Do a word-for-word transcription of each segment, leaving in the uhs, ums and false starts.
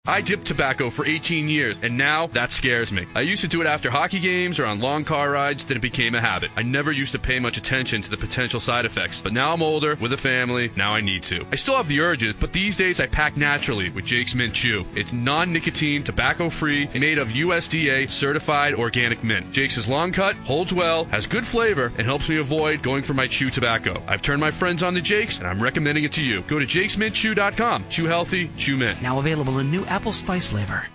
I dipped tobacco for eighteen years, and now that scares me. I used to do it after hockey games or on long car rides, then it became a habit. I never used to pay much attention to the potential side effects, but now I'm older, with a family, now I need to. I still have the urges, but these days I pack naturally with Jake's Mint Chew. It's non-nicotine, tobacco-free, and made of U S D A certified organic mint. Jake's is long cut, holds well, has good flavor, and helps me avoid going for my chew tobacco. I've turned my friends on to Jake's, and I'm recommending it to you. Go to jakes mint chew dot com. Chew healthy, chew mint. Now available in new apple spice flavor.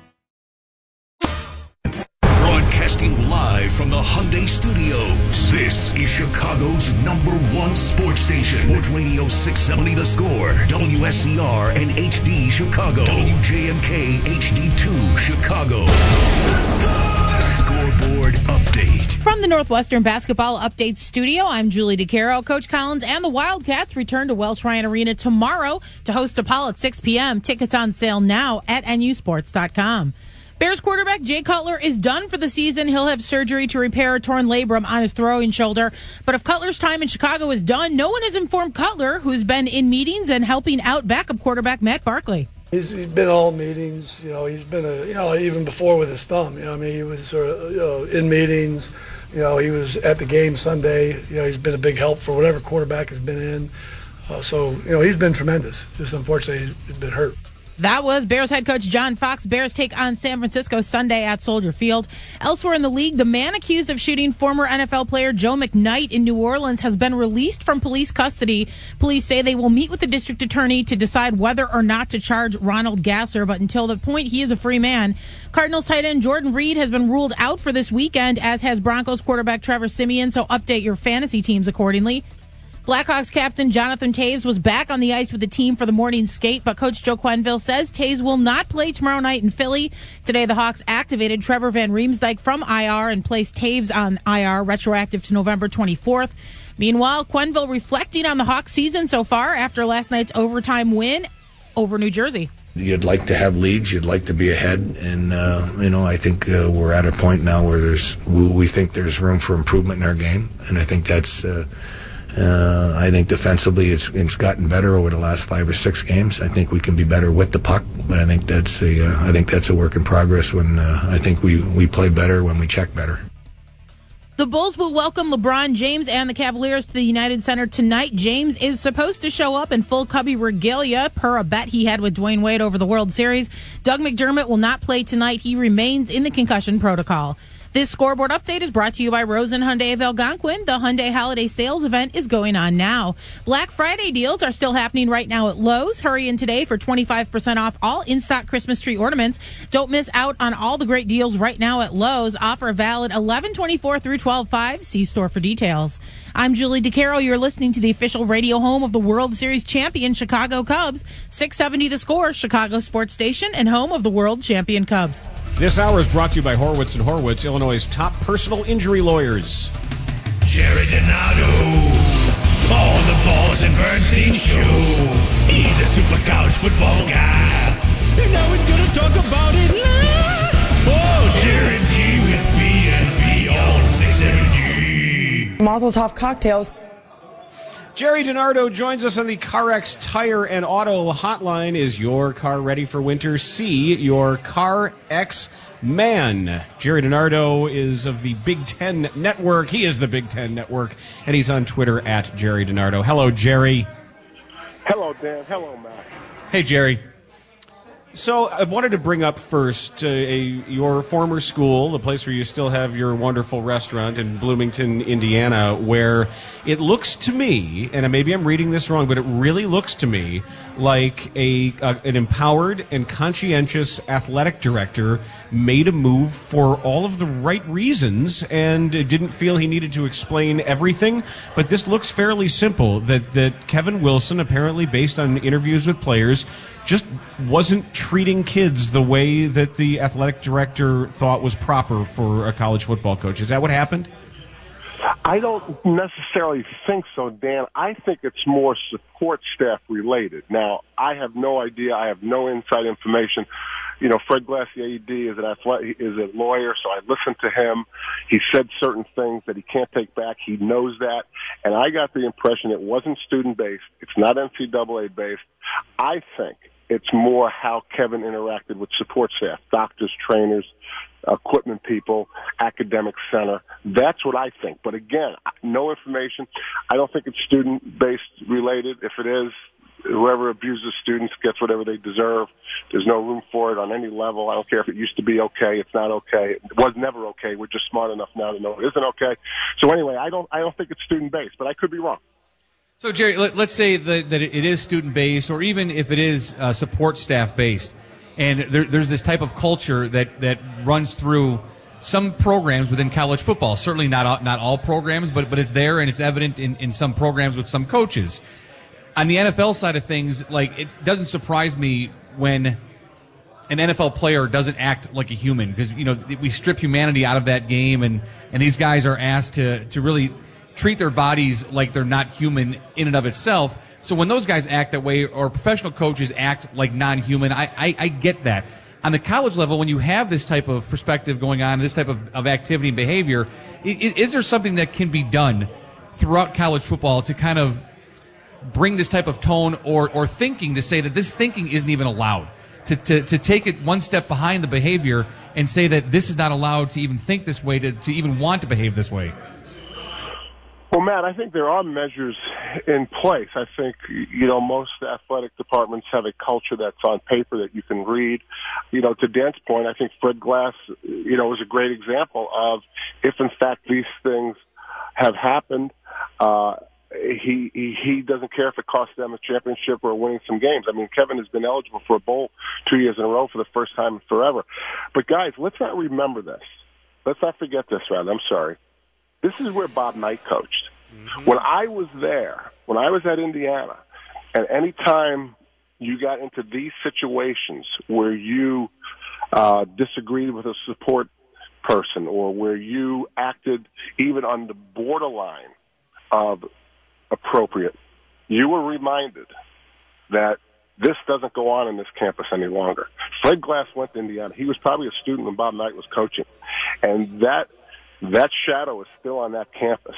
Broadcasting live from the Hyundai Studios. This is Chicago's number one sports station. Sports Radio six seventy The Score. W S C R and H D Chicago. W J M K H D two Chicago. The Score. Scoreboard update. From the Northwestern Basketball Update Studio, I'm Julie DeCaro. Coach Collins and the Wildcats return to Welsh Ryan Arena tomorrow to host DePaul at six p.m. Tickets on sale now at N U sports dot com. Bears quarterback Jay Cutler is done for the season. He'll have surgery to repair a torn labrum on his throwing shoulder. But if Cutler's time in Chicago is done, no one has informed Cutler, who's been in meetings and helping out backup quarterback Matt Barkley. He's, he's been all meetings, you know, he's been, a, you know, even before with his thumb, you know, I mean, he was sort of, you know, in meetings, you know, he was at the game Sunday, you know, he's been a big help for whatever quarterback has been in. Uh, so, you know, he's been tremendous. Just unfortunately, he's been hurt. That was Bears head coach John Fox. Bears take on San Francisco Sunday at Soldier Field. Elsewhere in the league, the man accused of shooting former N F L player Joe McKnight in New Orleans has been released from police custody. Police say they will meet with the district attorney to decide whether or not to charge Ronald Gasser, but until the point, he is a free man. Cardinals tight end Jordan Reed has been ruled out for this weekend, as has Broncos quarterback Trevor Siemian, so update your fantasy teams accordingly. Blackhawks captain Jonathan Toews was back on the ice with the team for the morning skate, but Coach Joe Quenneville says Toews will not play tomorrow night in Philly. Today, the Hawks activated Trevor Van Riemsdyk from I R and placed Toews on I R, retroactive to November twenty-fourth. Meanwhile, Quenneville reflecting on the Hawks season so far after last night's overtime win over New Jersey. You'd like to have leads. You'd like to be ahead. And, uh, you know, I think uh, we're at a point now where there's we think there's room for improvement in our game. And I think that's... Uh, Uh, I think defensively it's, it's gotten better over the last five or six games. I think we can be better with the puck, but I think that's a uh, I think that's a work in progress. When uh, I think we, we play better when we check better. The Bulls will welcome LeBron James and the Cavaliers to the United Center tonight. James is supposed to show up in full Cubby regalia per a bet he had with Dwayne Wade over the World Series. Doug McDermott will not play tonight. He remains in the concussion protocol. This scoreboard update is brought to you by Rosen Hyundai of Algonquin. The Hyundai Holiday Sales event is going on now. Black Friday deals are still happening right now at Lowe's. Hurry in today for twenty-five percent off all in-stock Christmas tree ornaments. Don't miss out on all the great deals right now at Lowe's. Offer valid eleven twenty-four through twelve five. See store for details. I'm Julie DeCaro. You're listening to the official radio home of the World Series champion Chicago Cubs. six seventy The Score, Chicago sports station, and home of the world champion Cubs. This hour is brought to you by Horwitz and Horwitz, Illinois' top personal injury lawyers. Jerry Donato, all the balls in Bernstein's shoe. He's a super college football guy. And now he's going to talk about it live. Oh, Jerry G with B and B on six seventy. Mazel Tov cocktails. Jerry DiNardo joins us on the CarX Tire and Auto Hotline. Is your car ready for winter? See your CarX man. Jerry DiNardo is of the Big Ten Network. He is the Big Ten Network, and he's on Twitter at Jerry DiNardo. Hello, Jerry. Hello, Dan. Hello, Matt. Hey, Jerry. So I wanted to bring up first uh, a, your former school, the place where you still have your wonderful restaurant in Bloomington, Indiana, where it looks to me, and maybe I'm reading this wrong, but it really looks to me like a, a an empowered and conscientious athletic director made a move for all of the right reasons and didn't feel he needed to explain everything. But this looks fairly simple, that, that Kevin Wilson, apparently based on interviews with players, just wasn't treating kids the way that the athletic director thought was proper for a college football coach. Is that what happened? I don't necessarily think so, Dan. I think it's more support staff related. Now, I have no idea. I have no inside information. You know, Fred Glassier, A D, is an athletic, is a lawyer, so I listened to him. He said certain things that he can't take back. He knows that. And I got the impression it wasn't student-based. It's not N C double A-based. I think It's more how Kevin interacted with support staff, doctors, trainers, equipment people, academic center. That's what I think. But again, no information. I don't think it's student-based related. If it is, whoever abuses students gets whatever they deserve. There's no room for it on any level. I don't care if it used to be okay. It's not okay. It was never okay. We're just smart enough now to know it isn't okay. So anyway, I don't, I don't think it's student-based, but I could be wrong. So, Jerry, let, let's say that, that it is student-based, or even if it is uh, support staff-based, and there, there's this type of culture that, that runs through some programs within college football. Certainly not all, not all programs, but but it's there and it's evident in, in some programs with some coaches. On the N F L side of things, like, it doesn't surprise me when an N F L player doesn't act like a human, because, you know, we strip humanity out of that game, and, and these guys are asked to, to really treat their bodies like they're not human in and of itself. So when those guys act that way, or professional coaches act like non-human, I, I, I get that. On the college level, when you have this type of perspective going on, this type of, of activity and behavior, is, is there something that can be done throughout college football to kind of bring this type of tone or, or thinking, to say that this thinking isn't even allowed, to, to, to take it one step behind the behavior and say that this is not allowed to even think this way, to, to even want to behave this way? Well, Matt, I think there are measures in place. I think, you know, most athletic departments have a culture that's on paper that you can read. You know, to Dan's point, I think Fred Glass, you know, is a great example of, if in fact these things have happened, uh, he, he, he doesn't care if it costs them a championship or winning some games. I mean, Kevin has been eligible for a bowl two years in a row for the first time in forever. But guys, let's not remember this. Let's not forget this, rather. I'm sorry. This is where Bob Knight coached. Mm-hmm. When I was there, when I was at Indiana, and any time you got into these situations where you uh, disagreed with a support person, or where you acted even on the borderline of appropriate, you were reminded that this doesn't go on in this campus any longer. Fred Glass went to Indiana. He was probably a student when Bob Knight was coaching. And that that shadow is still on that campus.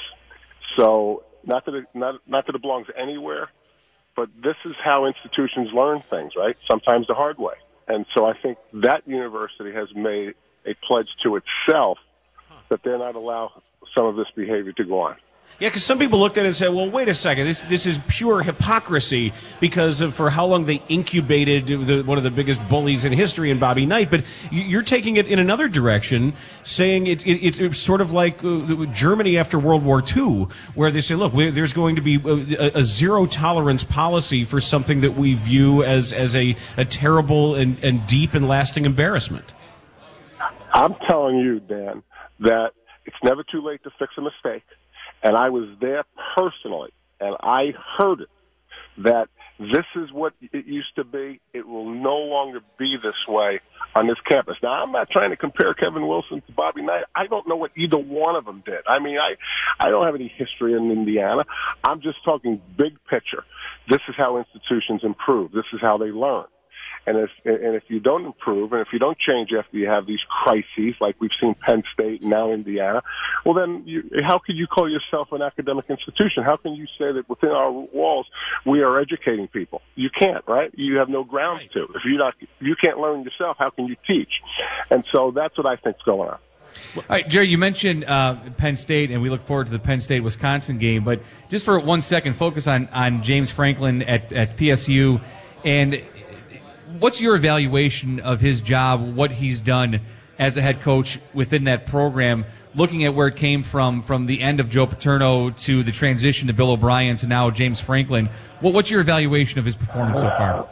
So not that it, not, not that it belongs anywhere, but this is how institutions learn things, right? Sometimes the hard way. And so I think that university has made a pledge to itself that they're not allow some of this behavior to go on. Yeah, because some people looked at it and said, well, wait a second, this this is pure hypocrisy, because of for how long they incubated the, one of the biggest bullies in history in Bobby Knight. But you're taking it in another direction, saying it, it, it's, it's sort of like uh, Germany after World War Two, where they say, look, we, there's going to be a, a zero-tolerance policy for something that we view as, as a, a terrible and, and deep and lasting embarrassment. I'm telling you, Dan, that it's never too late to fix a mistake. And I was there personally, and I heard it, that this is what it used to be. It will no longer be this way on this campus. Now, I'm not trying to compare Kevin Wilson to Bobby Knight. I don't know what either one of them did. I mean, I, I don't have any history in Indiana. I'm just talking big picture. This is how institutions improve. This is how they learn. And if and if you don't improve, and if you don't change after you have these crises, like we've seen Penn State and now Indiana, well then, you, how could you call yourself an academic institution? How can you say that within our walls we are educating people? You can't, right? You have no grounds to. If you not, if you can't learn yourself, how can you teach? And so that's what I think is going on. All right, Jerry, you mentioned uh, Penn State, and we look forward to the Penn State-Wisconsin game. But just for one second, focus on, on James Franklin at, at P S U. And what's your evaluation of his job, what he's done as a head coach within that program, looking at where it came from, from the end of Joe Paterno to the transition to Bill O'Brien to now James Franklin? What, what's your evaluation of his performance so far?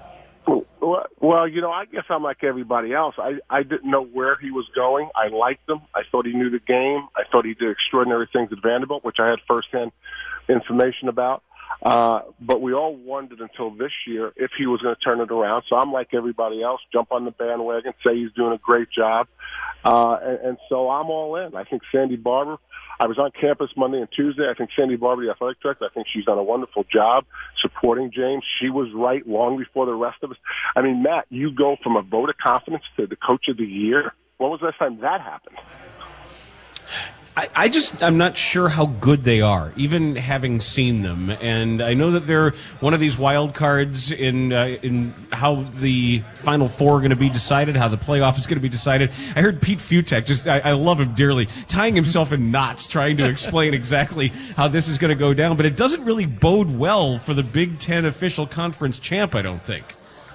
Well, you know, I guess I'm like everybody else. I, I didn't know where he was going. I liked him. I thought he knew the game. I thought he did extraordinary things at Vanderbilt, which I had firsthand information about. Uh, but we all wondered until this year if he was going to turn it around. So I'm like everybody else, jump on the bandwagon, say he's doing a great job. Uh, and, and so I'm all in. I think Sandy Barber, I was on campus Monday and Tuesday. I think Sandy Barber, the athletic director, I think she's done a wonderful job supporting James. She was right long before the rest of us. I mean, Matt, you go from a vote of confidence to the coach of the year. When was the last time that happened? I, I just, I'm not sure how good they are, even having seen them. And I know that they're one of these wild cards in uh, in how the Final Four are going to be decided, how the playoff is going to be decided. I heard Pete Futek, just, I, I love him dearly, tying himself in knots trying to explain exactly how this is going to go down. But it doesn't really bode well for the Big Ten official conference champ, I don't think.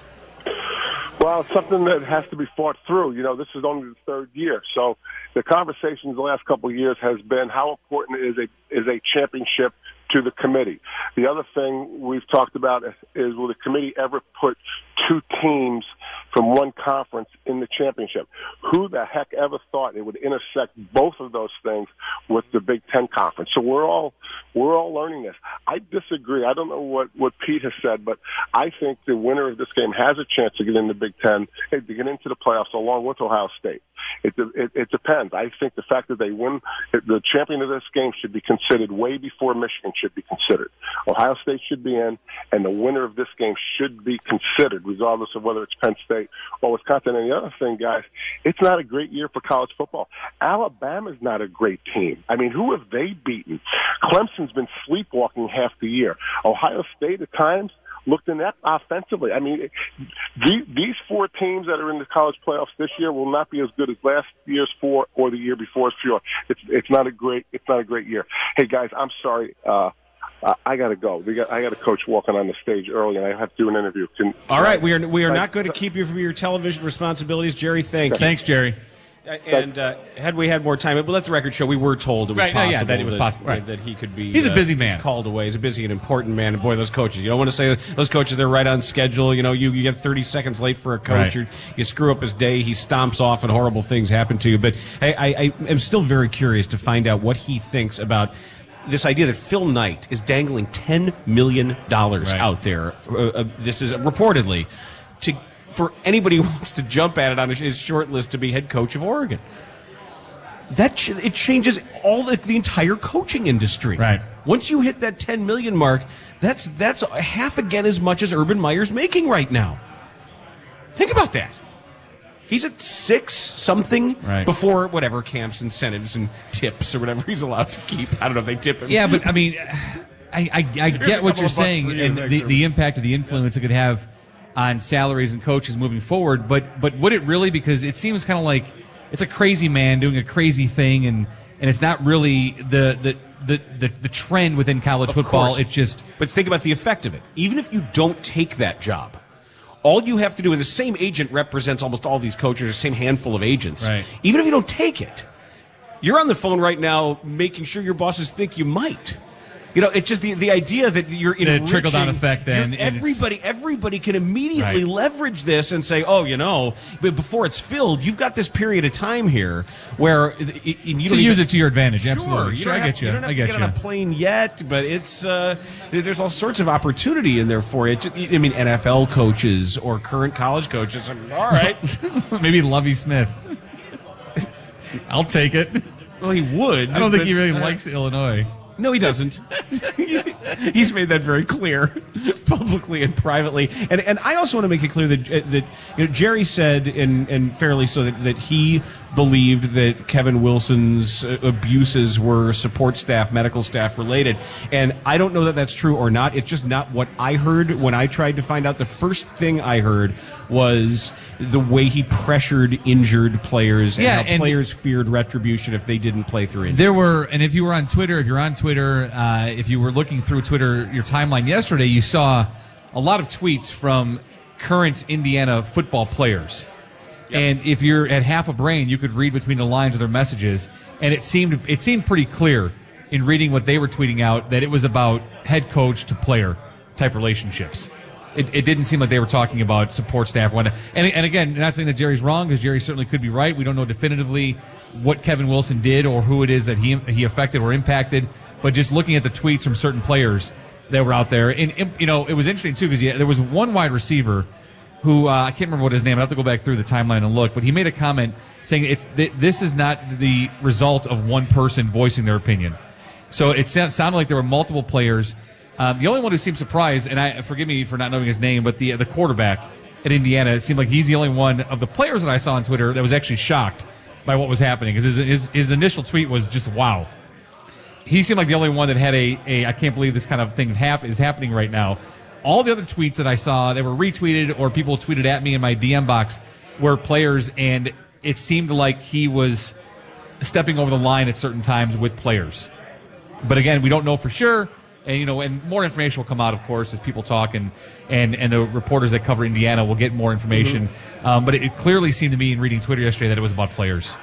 Well, it's something that has to be fought through. You know, this is only the third year. So the conversation the last couple of years has been how important is a is a championship to the committee. The other thing we've talked about is, is will the committee ever put two teams from one conference in the championship? Who the heck ever thought it would intersect both of those things with the Big Ten conference? So we're all we're all learning this. I disagree. I don't know what, what Pete has said, but I think the winner of this game has a chance to get in the Big Ten, to get into the playoffs along with Ohio State. It, it, it depends. I think the fact that they win, the champion of this game should be considered way before Michigan should be considered. Ohio State should be in, and the winner of this game should be considered, regardless of whether it's Penn State or Wisconsin. And the other thing, guys, it's not a great year for college football. Alabama's not a great team. I mean, who have they beaten? Clemson's been sleepwalking half the year. Ohio State at times looked inept offensively. I mean, the, these four teams that are in the college playoffs this year will not be as good as last year's four or the year before's four. It's it's not a great it's not a great year. Hey guys, I'm sorry. Uh, I got to go. We got I got a coach walking on the stage early, and I have to do an interview. Can, All right, we are we are not going to keep you from your television responsibilities, Jerry. Thank you. Thanks, Jerry. And uh, had we had more time, but let the record show we were told it was right, possible, no, yeah, that, it was that, possible. Right. that he could be. He's uh, a busy man. Called away. He's a busy and important man. And boy, those coaches. You don't want to say those coaches. They're right on schedule. You know, you, you get thirty seconds late for a coach. Right. You screw up his day. He stomps off, and horrible things happen to you. But I, I, I am still very curious to find out what he thinks about this idea that Phil Knight is dangling ten million dollars right. out there. Uh, uh, this is reportedly to for anybody who wants to jump at it on his short list to be head coach of Oregon. That ch- it changes all the, the entire coaching industry. Right. Once you hit that ten million mark, that's that's half again as much as Urban Meyer's making right now. Think about that. He's at six something right. before whatever camps, incentives, and tips or whatever he's allowed to keep. I don't know if they tip him. Yeah, but I mean, I I, I get what you're saying and the, the impact of the influence it could have on salaries and coaches moving forward. But but would it really? Because it seems kind of like it's a crazy man doing a crazy thing, and, and it's not really the the, the, the, the trend within college of football. Course. It's just. But think about the effect of it. Even if you don't take that job, all you have to do, and the same agent represents almost all these coaches, the same handful of agents. Right. Even if you don't take it, you're on the phone right now making sure your bosses think you might. You know, it's just the the idea that you're enriching. The trickle-down effect then. Everybody everybody can immediately right. leverage this and say, oh, you know, but before it's filled, you've got this period of time here where it, it, you so don't use even, it to your advantage. Sure, Absolutely. You Sure, I have, get you. You don't have I to get get you. on a plane yet, but it's uh, there's all sorts of opportunity in there for you. I mean, N F L coaches or current college coaches. I mean, all right. Maybe Lovie Smith. I'll take it. Well, he would. I don't think but, he really uh, likes Illinois. No, he doesn't. He's made that very clear, publicly and privately. And and I also want to make it clear that that you know Jerry said, and and fairly so, that, that he believed that Kevin Wilson's abuses were support staff, medical staff related. And I don't know that that's true or not. It's just not what I heard when I tried to find out. The first thing I heard was the way he pressured injured players and yeah, how and players feared retribution if they didn't play through injury. There were, and if you were on Twitter, if you're on Twitter, uh, if you were looking through Twitter, your timeline yesterday, you saw a lot of tweets from current Indiana football players. Yep. And if you're at half a brain, you could read between the lines of their messages. And it seemed it seemed pretty clear in reading what they were tweeting out that it was about head coach to player type relationships. It, it didn't seem like they were talking about support staff. And, and again, not saying that Jerry's wrong, because Jerry certainly could be right. We don't know definitively what Kevin Wilson did or who it is that he he affected or impacted. But just looking at the tweets from certain players that were out there, and, and you know, it was interesting too, because yeah, there was one wide receiver who, uh, I can't remember what his name, I have to go back through the timeline and look, but he made a comment saying it's this is not the result of one person voicing their opinion. So it sounded like there were multiple players. Um, the only one who seemed surprised, and I forgive me for not knowing his name, but the the quarterback at Indiana, it seemed like he's the only one of the players that I saw on Twitter that was actually shocked by what was happening, because his, his his initial tweet was just wow. He seemed like the only one that had a, a I can't believe this kind of thing hap- is happening right now. All the other tweets that I saw that were retweeted or people tweeted at me in my D M box were players, and it seemed like he was stepping over the line at certain times with players. But again, we don't know for sure, and you know, and more information will come out, of course, as people talk, and and, and the reporters that cover Indiana will get more information. Mm-hmm. Um, but it, it clearly seemed to me in reading Twitter yesterday that it was about players.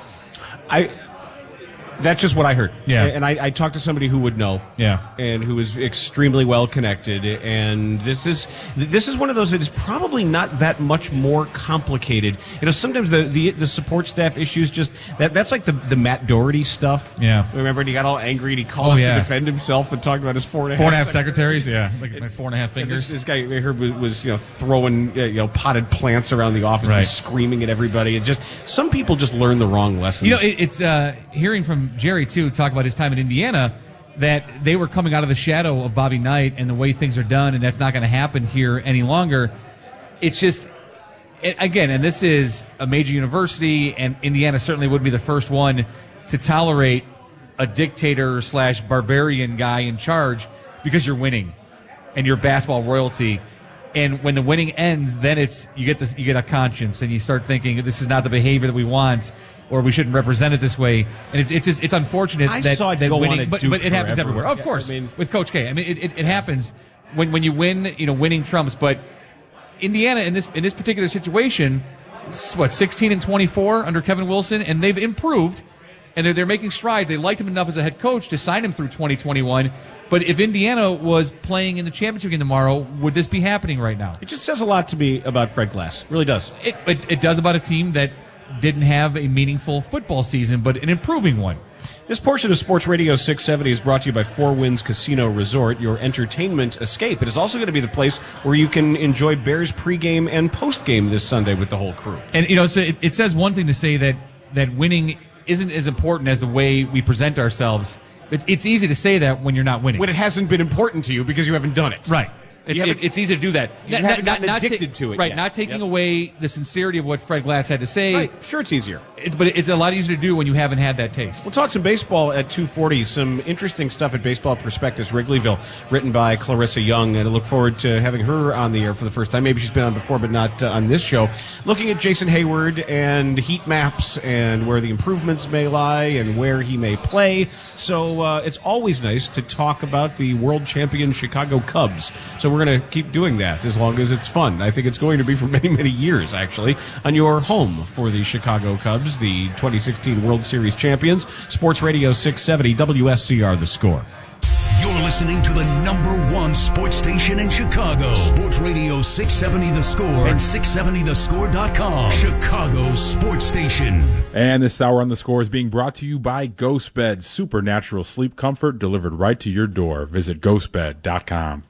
I. That's just what I heard. Yeah. And I, I talked to somebody who would know. Yeah. And who is extremely well connected. And this is this is one of those that is probably not that much more complicated. You know, sometimes the, the, the support staff issues just that that's like the, the Matt Doherty stuff. Yeah. Remember, and he got all angry and he called us oh, yeah. to defend himself and talked about his four and a half four and a half sec- secretaries. Yeah. Like my four and a half fingers. This, this guy I heard was, was you know throwing uh, you know potted plants around the office right. and screaming at everybody. And just some people just learn the wrong lessons. You know, it, it's uh, hearing from Jerry too talk about his time in Indiana, that they were coming out of the shadow of Bobby Knight and the way things are done, and that's not going to happen here any longer. It's just, it, again, and this is a major university, and Indiana certainly would be the first one to tolerate a dictator slash barbarian guy in charge because you're winning and you're basketball royalty. And when the winning ends, then it's you get this, you get a conscience, and you start thinking this is not the behavior that we want, or we shouldn't represent it this way. And it's it's just, it's unfortunate I that, saw it that go winning, on at but, Duke but it happens forever. everywhere. Of Yeah, course, I mean, with Coach K. I mean, it, it, it happens when when you win. You know, winning trumps. But Indiana in this in this particular situation, what sixteen and twenty-four under Kevin Wilson, and they've improved, and they're they're making strides. They liked him enough as a head coach to sign him through twenty twenty-one. But if Indiana was playing in the championship game tomorrow, would this be happening right now? It just says a lot to me about Fred Glass. It really does. It, it, it does about a team that didn't have a meaningful football season, but an improving one. This portion of Sports Radio six seventy is brought to you by Four Winds Casino Resort, your entertainment escape. It is also going to be the place where you can enjoy Bears pregame and postgame this Sunday with the whole crew. And, you know, so it, it says one thing to say that, that winning isn't as important as the way we present ourselves. It, it's easy to say that when you're not winning. When it hasn't been important to you because you haven't done it. Right. It's, it, it's easy to do that. You Not- haven't not- gotten not addicted ta- to it Right, yet. not taking Yep. away the sincerity of what Fred Glass had to say. Right. Sure, it's easier. It's, but it's a lot easier to do when you haven't had that taste. We'll talk some baseball at two forty. Some interesting stuff at Baseball Prospectus Wrigleyville, written by Clarissa Young, and I look forward to having her on the air for the first time. Maybe she's been on before, but not uh, on this show. Looking at Jason Hayward and heat maps and where the improvements may lie and where he may play. So uh, it's always nice to talk about the world champion Chicago Cubs. So we're going to keep doing that as long as it's fun. I think it's going to be for many, many years, actually, on your home for the Chicago Cubs, the twenty sixteen World Series champions. Sports Radio six seventy, W S C R, The Score. You're listening to the number one sports station in Chicago. Sports Radio six seventy The Score and six seventy the score dot com. Chicago's sports station. And this hour on The Score is being brought to you by GhostBed. Supernatural sleep comfort delivered right to your door. Visit ghost bed dot com.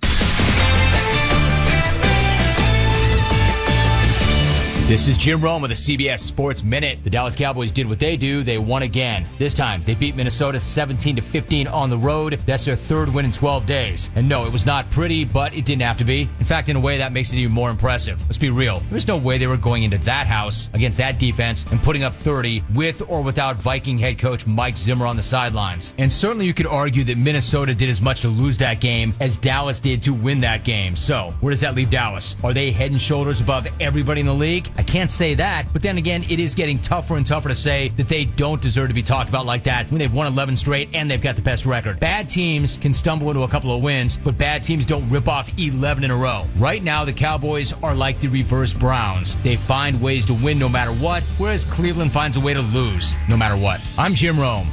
This is Jim Rome with the C B S Sports Minute. The Dallas Cowboys did what they do. They won again. This time, they beat Minnesota seventeen to fifteen on the road. That's their third win in twelve days. And no, it was not pretty, but it didn't have to be. In fact, in a way, that makes it even more impressive. Let's be real. There's no way they were going into that house against that defense and putting up thirty with or without Viking head coach Mike Zimmer on the sidelines. And certainly you could argue that Minnesota did as much to lose that game as Dallas did to win that game. So, where does that leave Dallas? Are they head and shoulders above everybody in the league? I can't say that, but then again, it is getting tougher and tougher to say that they don't deserve to be talked about like that when they've won eleven straight and they've got the best record. Bad teams can stumble into a couple of wins, but bad teams don't rip off eleven in a row. Right now, the Cowboys are like the reverse Browns. They find ways to win no matter what, whereas Cleveland finds a way to lose no matter what. I'm Jim Rome.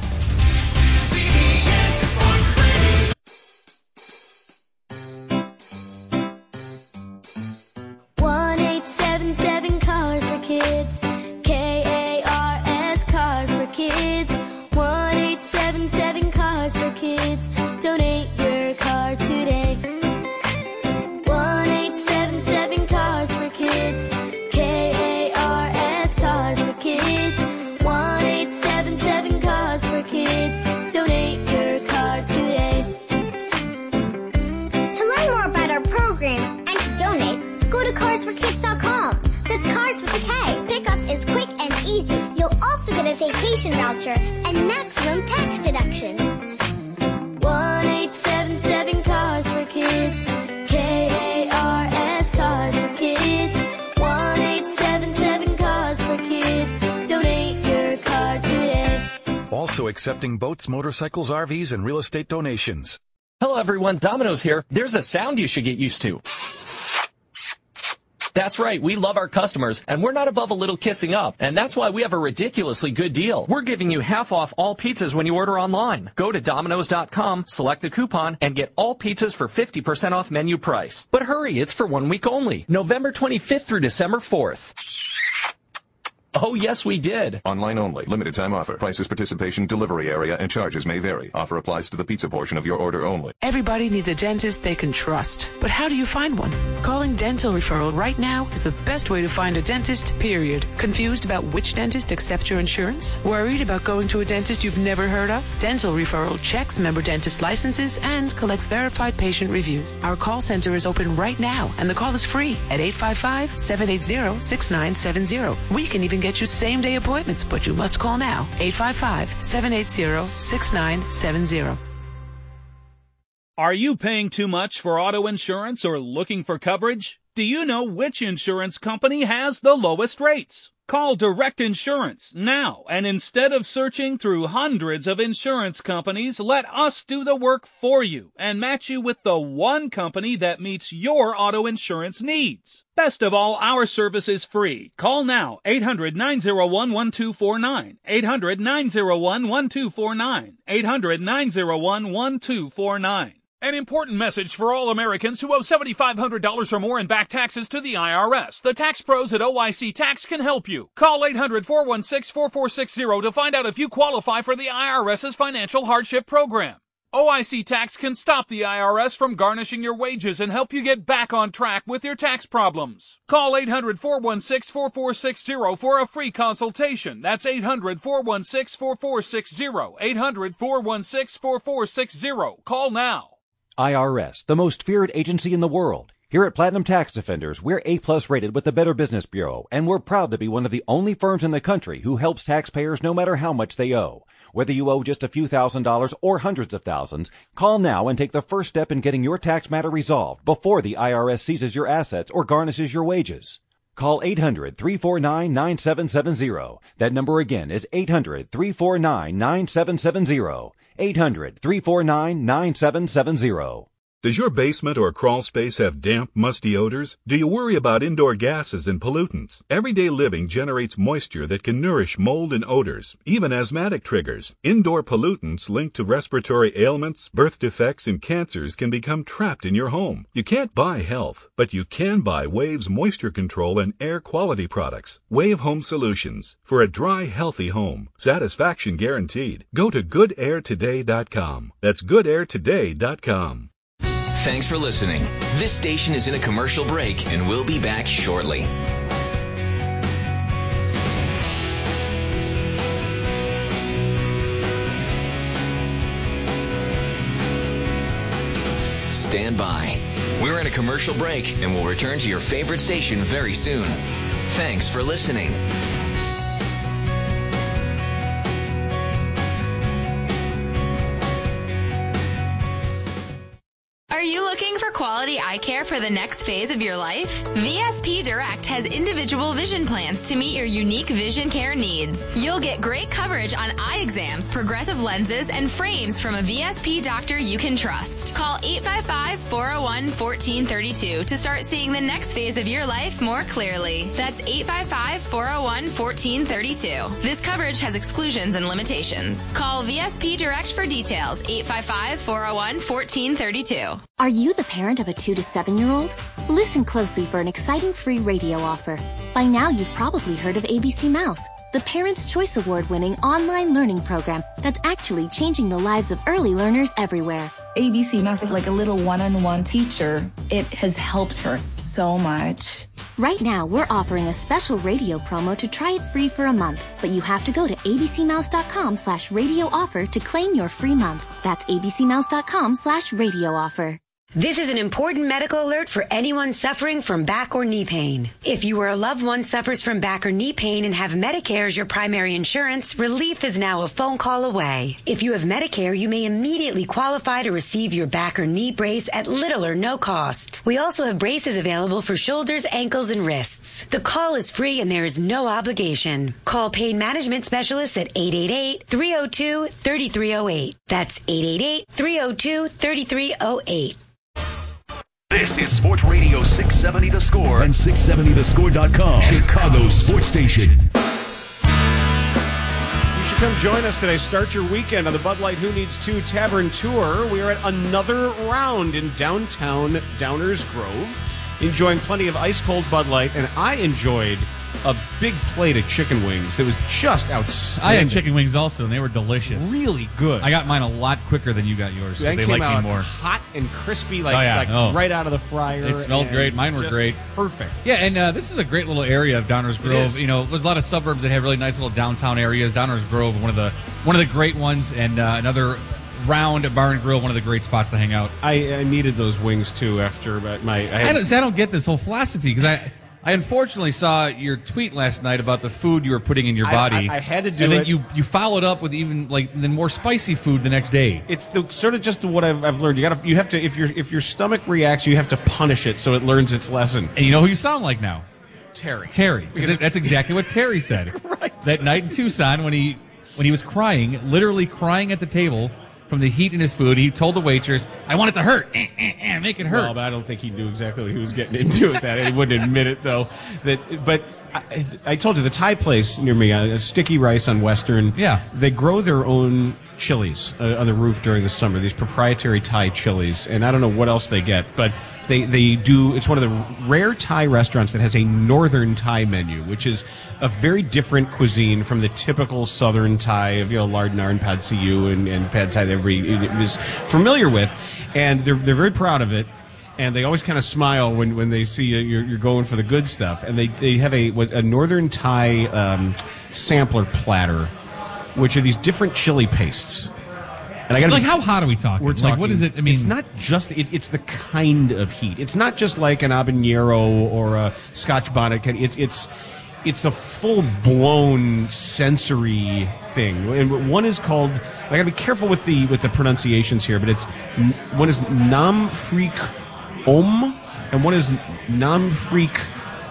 Cars for kids. vacation voucher and maximum tax deduction. one eight seven seven Cars for Kids. K A R S Cars for Kids. one eight seven seven Cars for Kids. Donate your car today. Also accepting boats, motorcycles, R Vs, and real estate donations. Hello everyone, Domino's here. There's a sound you should get used to. That's right, we love our customers, and we're not above a little kissing up. And that's why we have a ridiculously good deal. We're giving you half off all pizzas when you order online. Go to Domino's dot com, select the coupon, and get all pizzas for fifty percent off menu price. But hurry, it's for one week only. November twenty-fifth through December fourth. Oh, yes, we did. Online only. Limited time offer. Prices, participation, delivery area, and charges may vary. Offer applies to the pizza portion of your order only. Everybody needs a dentist they can trust. But how do you find one? Calling Dental Referral right now is the best way to find a dentist, period. Confused about which dentist accepts your insurance? Worried about going to a dentist you've never heard of? Dental Referral checks member dentist licenses and collects verified patient reviews. Our call center is open right now, and the call is free at eight five five, seven eight zero, six nine seven zero. We can even get you same-day appointments, but you must call now. eight five five, seven eight zero, six nine seven zero. Are you paying too much for auto insurance or looking for coverage? Do you know which insurance company has the lowest rates? Call Direct Insurance now, and instead of searching through hundreds of insurance companies, let us do the work for you and match you with the one company that meets your auto insurance needs. Best of all, our service is free. Call now, eight hundred, nine oh one, one two four nine, eight hundred, nine oh one, one two four nine, eight hundred, nine oh one, one two four nine. An important message for all Americans who owe seven thousand five hundred dollars or more in back taxes to the I R S. The tax pros at O I C Tax can help you. Call eight hundred, four one six, four four six zero to find out if you qualify for the IRS's financial hardship program. O I C Tax can stop the I R S from garnishing your wages and help you get back on track with your tax problems. Call eight hundred, four one six, four four six zero for a free consultation. That's eight hundred, four one six, four four six zero. eight hundred, four one six, four four six zero. Call now. I R S, the most feared agency in the world. Here at Platinum Tax Defenders, we're A-plus rated with the Better Business Bureau, and we're proud to be one of the only firms in the country who helps taxpayers no matter how much they owe. Whether you owe just a few thousand dollars or hundreds of thousands, call now and take the first step in getting your tax matter resolved before the I R S seizes your assets or garnishes your wages. Call eight hundred, three four nine, nine seven seven zero. That number again is eight hundred, three four nine, nine seven seven zero. eight hundred, three four nine, nine seven seven zero. Does your basement or crawl space have damp, musty odors? Do you worry about indoor gases and pollutants? Everyday living generates moisture that can nourish mold and odors, even asthmatic triggers. Indoor pollutants linked to respiratory ailments, birth defects, and cancers can become trapped in your home. You can't buy health, but you can buy Wave's moisture control and air quality products. Wave Home Solutions. For a dry, healthy home. Satisfaction guaranteed. Go to good air today dot com. That's good air today dot com. Thanks for listening. This station is in a commercial break, and we'll be back shortly. Stand by. We're in a commercial break, and we'll return to your favorite station very soon. Thanks for listening. Are you looking for quality eye care for the next phase of your life? V S P Direct has individual vision plans to meet your unique vision care needs. You'll get great coverage on eye exams, progressive lenses, and frames from a V S P doctor you can trust. Call eight five five, four oh one, one four three two to start seeing the next phase of your life more clearly. That's eight five five, four oh one, one four three two. This coverage has exclusions and limitations. Call V S P Direct for details. eight five five, four oh one, one four three two. Are you the parent of a two to seven year old? Listen closely for an exciting free radio offer. By now, you've probably heard of A B C Mouse, the Parents' Choice Award winning online learning program that's actually changing the lives of early learners everywhere. A B C Mouse is like a little one-on-one teacher. It has helped her so much. Right now, we're offering a special radio promo to try it free for a month, but you have to go to abcmouse.com slash radio offer to claim your free month. That's abcmouse.com slash radio offer. This is an important medical alert for anyone suffering from back or knee pain. If you or a loved one suffers from back or knee pain and have Medicare as your primary insurance, relief is now a phone call away. If you have Medicare, you may immediately qualify to receive your back or knee brace at little or no cost. We also have braces available for shoulders, ankles, and wrists. The call is free and there is no obligation. Call Pain Management Specialists at eight eight eight, three oh two, three three oh eight. That's eight eight eight, three oh two, three three oh eight. This is Sports Radio six seventy The Score and six seventy the score dot com, Chicago's sports station. You should come join us today. Start your weekend on the Bud Light Who Needs To Tavern Tour. We are at another round in downtown Downers Grove, enjoying plenty of ice-cold Bud Light, and I enjoyed a big plate of chicken wings that was just outstanding. I had chicken wings also, and they were delicious. Really good. I got mine a lot quicker than you got yours, so They they came like out me more. hot and crispy, like, Oh, yeah. like Oh. right out of the fryer. It smelled and great. Mine were just great. Perfect. Yeah, and uh, this is a great little area of Downers Grove. is. You know, there's a lot of suburbs that have really nice little downtown areas. Downers Grove, one of the one of the great ones, and uh, another round bar and grill, one of the great spots to hang out. I, I needed those wings too after my. my I, I, had, don't, see, I don't get this whole philosophy because I. I unfortunately saw your tweet last night about the food you were putting in your I- body. I- I had to do and then it. you you followed up with even like then more spicy food the next day. It's the, sort of just what I've, I've learned. You got to you have to if your if your stomach reacts, you have to punish it so it learns its lesson. And you know who you sound like now? Terry. Terry. Because That's exactly what Terry said. Right. That night in Tucson when he when he was crying, literally crying at the table from the heat in his food, he told the waitress, "I want it to hurt, eh, eh, eh, make it hurt." Well, but I don't think he knew exactly what he was getting into with that. He wouldn't admit it though. That, but I, I told you the Thai place near me, uh, Sticky Rice on Western. Yeah, they grow their own chilies uh, on the roof during the summer. These proprietary Thai chilies, and I don't know what else they get, but they they do. It's one of the rare Thai restaurants that has a northern Thai menu, which is a very different cuisine from the typical southern Thai of, you know, lard naan, pad see ew, and, and pad Thai that everybody is familiar with, and they're they're very proud of it. And they always kind of smile when, when they see you, you're, you're going for the good stuff. And they, they have a what, a northern Thai um, sampler platter, which are these different chili pastes. And I got like, how hot are we talking? We're talking. Like, what is it? I mean, it's not just it, it's the kind of heat. It's not just like an habanero or a Scotch bonnet. It's it's it's a full blown sensory thing. And one is called. I got to be careful with the with the pronunciations here, but it's one is Nam Freak Om, and one is Nam Freak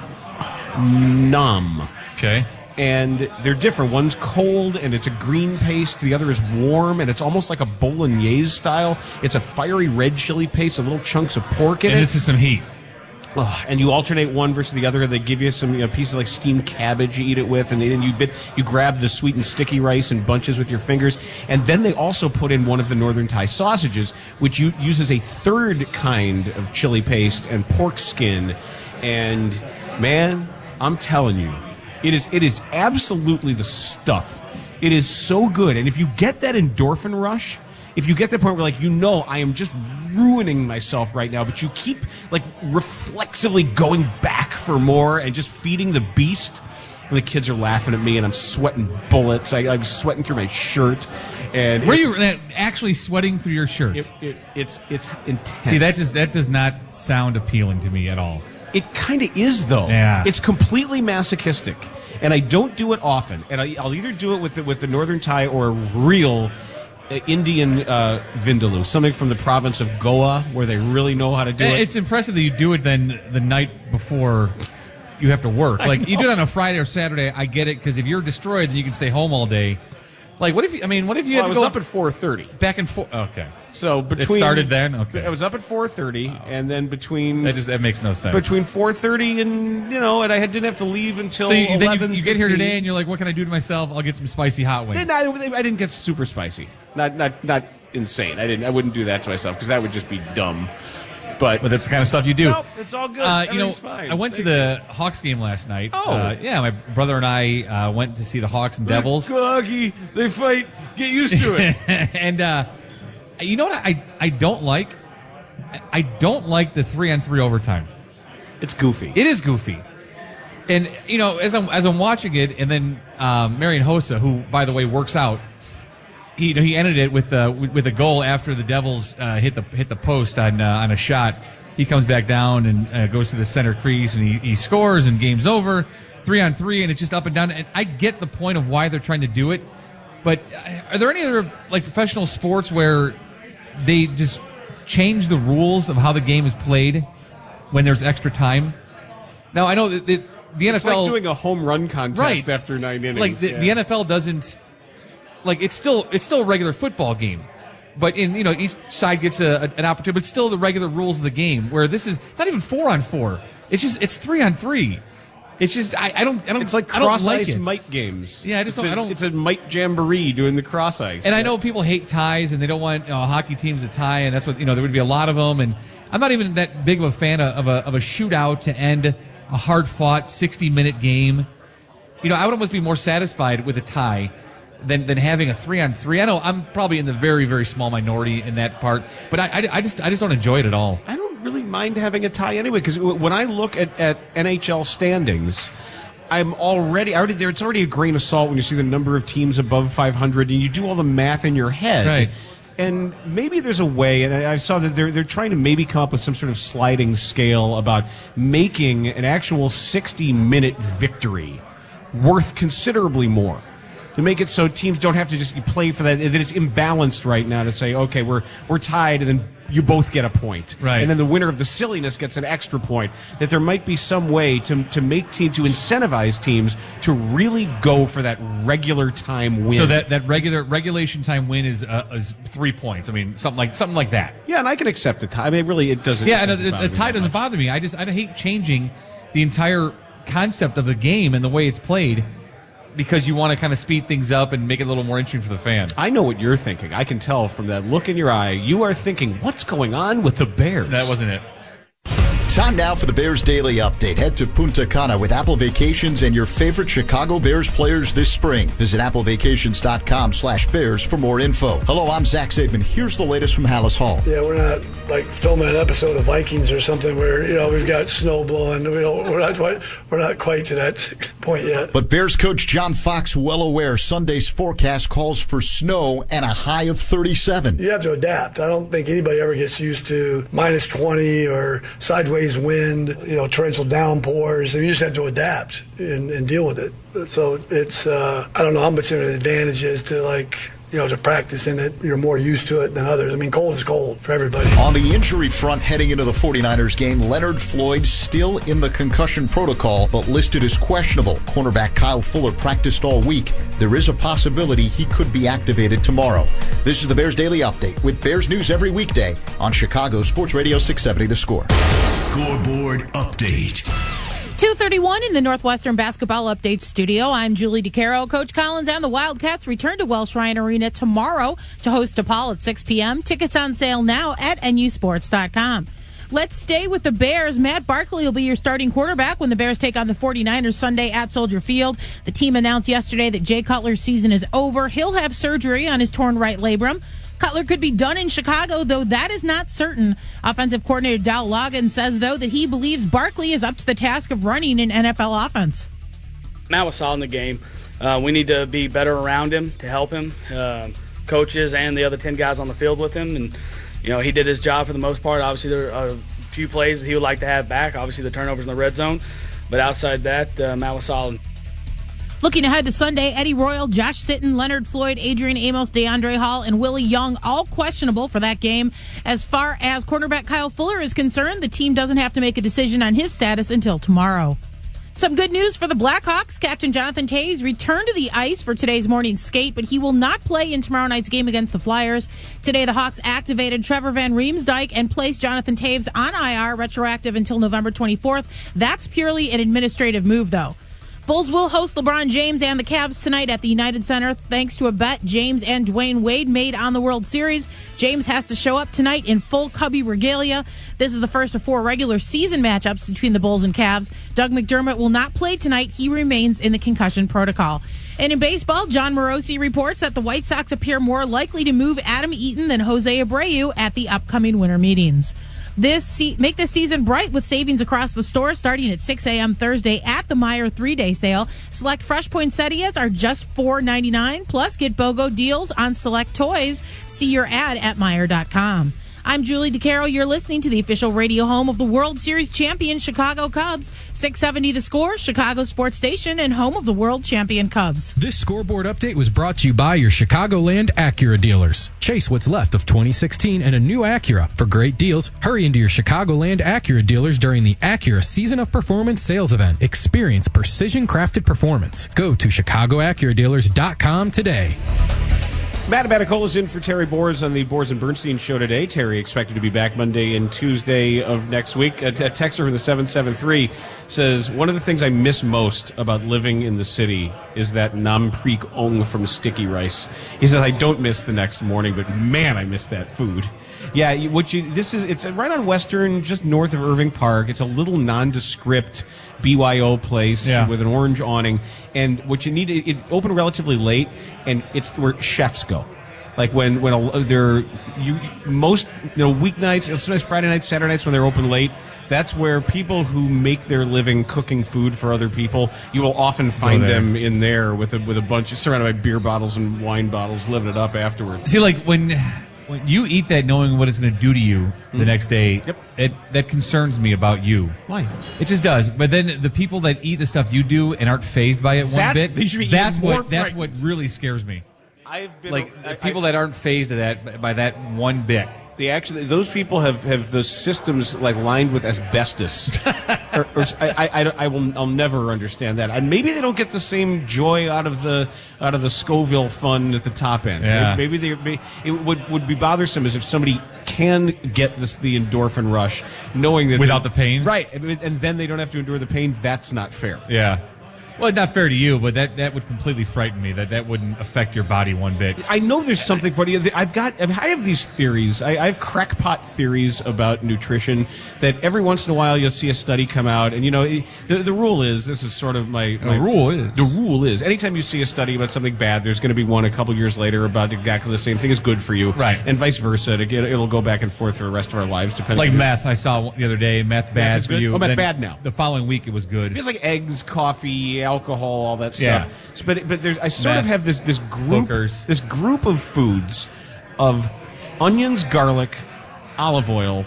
Nam. Okay. And they're different. One's cold, and it's a green paste. The other is warm, and it's almost like a bolognese style. It's a fiery red chili paste, with little chunks of pork in and it. this is some heat. Oh, and you alternate one versus the other. They give you some, you know, pieces like steamed cabbage you eat it with, and then you bit, you grab the sweet and sticky rice in bunches with your fingers. And then they also put in one of the Northern Thai sausages, which you, uses a third kind of chili paste and pork skin. And man, I'm telling you, it is it is absolutely the stuff. It is so good, and if you get that endorphin rush. If you get to the point where, like, you know, I am just ruining myself right now, but you keep, like, reflexively going back for more and just feeding the beast. And the kids are laughing at me, and I'm sweating bullets. I, I'm sweating through my shirt. And were it, you uh, actually sweating through your shirt? It, it, it's it's intense. See, that just that does not sound appealing to me at all. It kind of is, though. Yeah. It's completely masochistic, and I don't do it often. And I, I'll either do it with the, with the Northern Thai or a real Indian uh, vindaloo, something from the province of Goa, where they really know how to do it. It's impressive that you do it then the night before you have to work. Like, you do it on a Friday or Saturday, I get it, because if you're destroyed, then you can stay home all day. Like, what if you, I mean, what if you well, had I to was go up at four thirty. Back and forth. Okay. So between it started then. Okay. I was up at four thirty, wow. And then between that just that makes no sense. Between four thirty and you know, and I had, didn't have to leave until. So you, then you, you get here fifteen. today, and you're like, "What can I do to myself? I'll get some spicy hot wings." Then I, I didn't get super spicy. Not not not insane. I didn't. I wouldn't do that to myself because that would just be dumb. But but that's the kind of stuff you do. No, it's all good. Uh, you know, fine. I went Thank to the you. Hawks game last night. Oh, uh, yeah, my brother and I uh, went to see the Hawks and Devils. Cloggy, they fight. Get used to it. And uh, you know what I I don't like? I don't like the three on three overtime. It's goofy. It is goofy. And you know, as I'm as I'm watching it, and then um, Marian Hossa, who by the way works out, he, you know, he ended it with uh, with, with a goal after the Devils uh, hit the hit the post on uh, on a shot. He comes back down and uh, goes to the center crease, and he, he scores, and game's over, three on three, and it's just up and down. And I get the point of why they're trying to do it, but are there any other like professional sports where they just change the rules of how the game is played when there's extra time? Now I know that the, the N F L it's like doing a home run contest right, after nine innings. Like the, yeah. the N F L doesn't like it's still it's still a regular football game. But in you know each side gets a, a, an opportunity, but it's still the regular rules of the game. Where this is not even four on four; it's just it's three on three. It's just I, I don't I don't It's like I don't cross like ice it. mite games. Yeah, I just it's don't. A, I don't. It's a mite jamboree doing the cross ice. And I know people hate ties, and they don't want you know, hockey teams to tie, and that's what you know. There would be a lot of them, and I'm not even that big of a fan of, of a of a shootout to end a hard fought sixty minute game. You know, I would almost be more satisfied with a tie than than having a three on three. I know I'm probably in the very very small minority in that part, but I, I, I just I just don't enjoy it at all. I don't really mind having a tie anyway, because when I look at, at N H L standings, I'm already already there. It's already a grain of salt when you see the number of teams above five hundred, and you do all the math in your head. Right. And maybe there's a way, and I saw that they're they're trying to maybe come up with some sort of sliding scale about making an actual sixty minute victory worth considerably more. To make it so teams don't have to just play for that, that it's imbalanced right now to say, okay, we're we're tied, and then you both get a point. Right. And then the winner of the silliness gets an extra point. That there might be some way to to make teams, to incentivize teams to really go for that regular time win. So that, that regular regulation time win is uh, is three points. I mean, something like something like that. Yeah, and I can accept the tie. I mean, really, it doesn't. Yeah, it and doesn't a, bother a me tie that doesn't much. bother me. I just I hate changing the entire concept of the game and the way it's played, because you want to kind of speed things up and make it a little more interesting for the fan. I know what you're thinking. I can tell from that look in your eye. You are thinking, what's going on with the Bears? That wasn't it. Time now for the Bears Daily Update. Head to Punta Cana with Apple Vacations and your favorite Chicago Bears players this spring. Visit applevacations.com slash bears for more info. Hello, I'm Zach Zaidman. Here's the latest from Hallis Hall. Yeah, we're not like filming an episode of Vikings or something where, you know, we've got snow blowing. We don't, we're not quite, we're not quite to that point yet. But Bears coach John Fox, well aware Sunday's forecast calls for snow and a high of thirty-seven. You have to adapt. I don't think anybody ever gets used to minus twenty or sideways wind, you know, torrential downpours. You just have to adapt and, and deal with it. So it's, uh, I don't know how much of an advantage it is to, like, you know, to practice in it. You're more used to it than others. I mean, cold is cold for everybody. On the injury front heading into the 49ers game, Leonard Floyd still in the concussion protocol, but listed as questionable. Cornerback Kyle Fuller practiced all week. There is a possibility he could be activated tomorrow. This is the Bears Daily Update with Bears News every weekday on Chicago Sports Radio six seventy The Score. Scoreboard Update. two thirty-one in the Northwestern Basketball Update studio. I'm Julie DeCaro. Coach Collins and the Wildcats return to Welsh Ryan Arena tomorrow to host DePaul at six p.m. Tickets on sale now at N U sports dot com. Let's stay with the Bears. Matt Barkley will be your starting quarterback when the Bears take on the 49ers Sunday at Soldier Field. The team announced yesterday that Jay Cutler's season is over. He'll have surgery on his torn right labrum. Cutler could be done in Chicago, though that is not certain. Offensive coordinator Dal Loggins says, though, that he believes Barkley is up to the task of running an N F L offense. Matt was solid in the game. Uh, we need to be better around him to help him, uh, coaches and the other ten guys on the field with him. And, you know, he did his job for the most part. Obviously, there are a few plays that he would like to have back. Obviously, the turnovers in the red zone. But outside that, uh, Matt was solid. Looking ahead to Sunday, Eddie Royal, Josh Sitton, Leonard Floyd, Adrian Amos, DeAndre Hall, and Willie Young, all questionable for that game. As far as quarterback Kyle Fuller is concerned, the team doesn't have to make a decision on his status until tomorrow. Some good news for the Blackhawks. Captain Jonathan Toews returned to the ice for today's morning skate, but he will not play in tomorrow night's game against the Flyers. Today, the Hawks activated Trevor Van Riemsdyk and placed Jonathan Toews on I R, retroactive until November twenty-fourth. That's purely an administrative move, though. Bulls will host LeBron James and the Cavs tonight at the United Center thanks to a bet James and Dwayne Wade made on the World Series. James has to show up tonight in full Cubby regalia. This is the first of four regular season matchups between the Bulls and Cavs. Doug McDermott will not play tonight. He remains in the concussion protocol. And in baseball, John Morosi reports that the White Sox appear more likely to move Adam Eaton than Jose Abreu at the upcoming winter meetings. This se- Make this season bright with savings across the store starting at six a.m. Thursday at the Meijer three-day sale. Select Fresh Poinsettias are just four ninety-nine. Plus, get BOGO deals on select toys. See your ad at Meijer dot com. I'm Julie DeCaro. You're listening to the official radio home of the World Series champion Chicago Cubs. six seventy The Score, Chicago Sports Station, and home of the world champion Cubs. This scoreboard update was brought to you by your Chicagoland Acura dealers. Chase what's left of twenty sixteen and a new Acura. For great deals, hurry into your Chicagoland Acura dealers during the Acura Season of Performance sales event. Experience precision-crafted performance. Go to Chicago Acura Dealers dot com today. Matt Abaticola in for Terry Boers on the Boers and Bernstein show today. Terry expected to be back Monday and Tuesday of next week. A, t- a texter from the seven seven three says, one of the things I miss most about living in the city is that Nam Preek Ong from Sticky Rice. He says, I don't miss the next morning, but man, I miss that food. Yeah, you, what you this is it's right on Western, just north of Irving Park. It's a little nondescript B Y O place Yeah. with an orange awning, and what you need it, it opened relatively late, and it's where chefs go. Like when when a, they're you most you know weeknights, sometimes Friday nights, Saturday nights when they're open late. That's where people who make their living cooking food for other people, you will often find there. them in there with a with a bunch of surrounded by beer bottles and wine bottles, living it up afterwards. See, like when when you eat that, knowing what it's going to do to you the next day, yep. it that concerns me about you. Why? It just does. But then the people that eat the stuff you do and aren't fazed by it one That- bit, they should be that's even more what that's frightened. what really scares me. I've been Like I- the people I- that aren't phased of that by that one bit. They actually, those people have, have the systems like lined with asbestos. or, or, I, I, I, I will, I'll never understand that. And maybe they don't get the same joy out of the out of the Scoville fund at the top end. Yeah. Maybe they, may- it would would be bothersome as if somebody can get this the endorphin rush, knowing that Without they- the pain? right? And, and then they don't have to endure the pain. That's not fair. Yeah. Well, not fair to you, but that, that would completely frighten me. That that wouldn't affect your body one bit. I know there's something for you. I've got, I have these theories. I, I have crackpot theories about nutrition that every once in a while you'll see a study come out, and you know, it- the, the rule is, this is sort of my, my The rule is. the rule is, anytime you see a study about something bad, there's going to be one a couple years later about exactly the same thing is good for you, Right. and vice versa. It, it'll go back and forth for the rest of our lives, depending. Like on meth, I saw the other day. Meth bad is for good? you. Oh, meth Then bad now. The following week, it was good. It feels like eggs, coffee, alcohol, all that stuff. Yeah. So, But but there's I sort Meth, of have this this group hookers. this group of foods of onions, garlic, olive oil,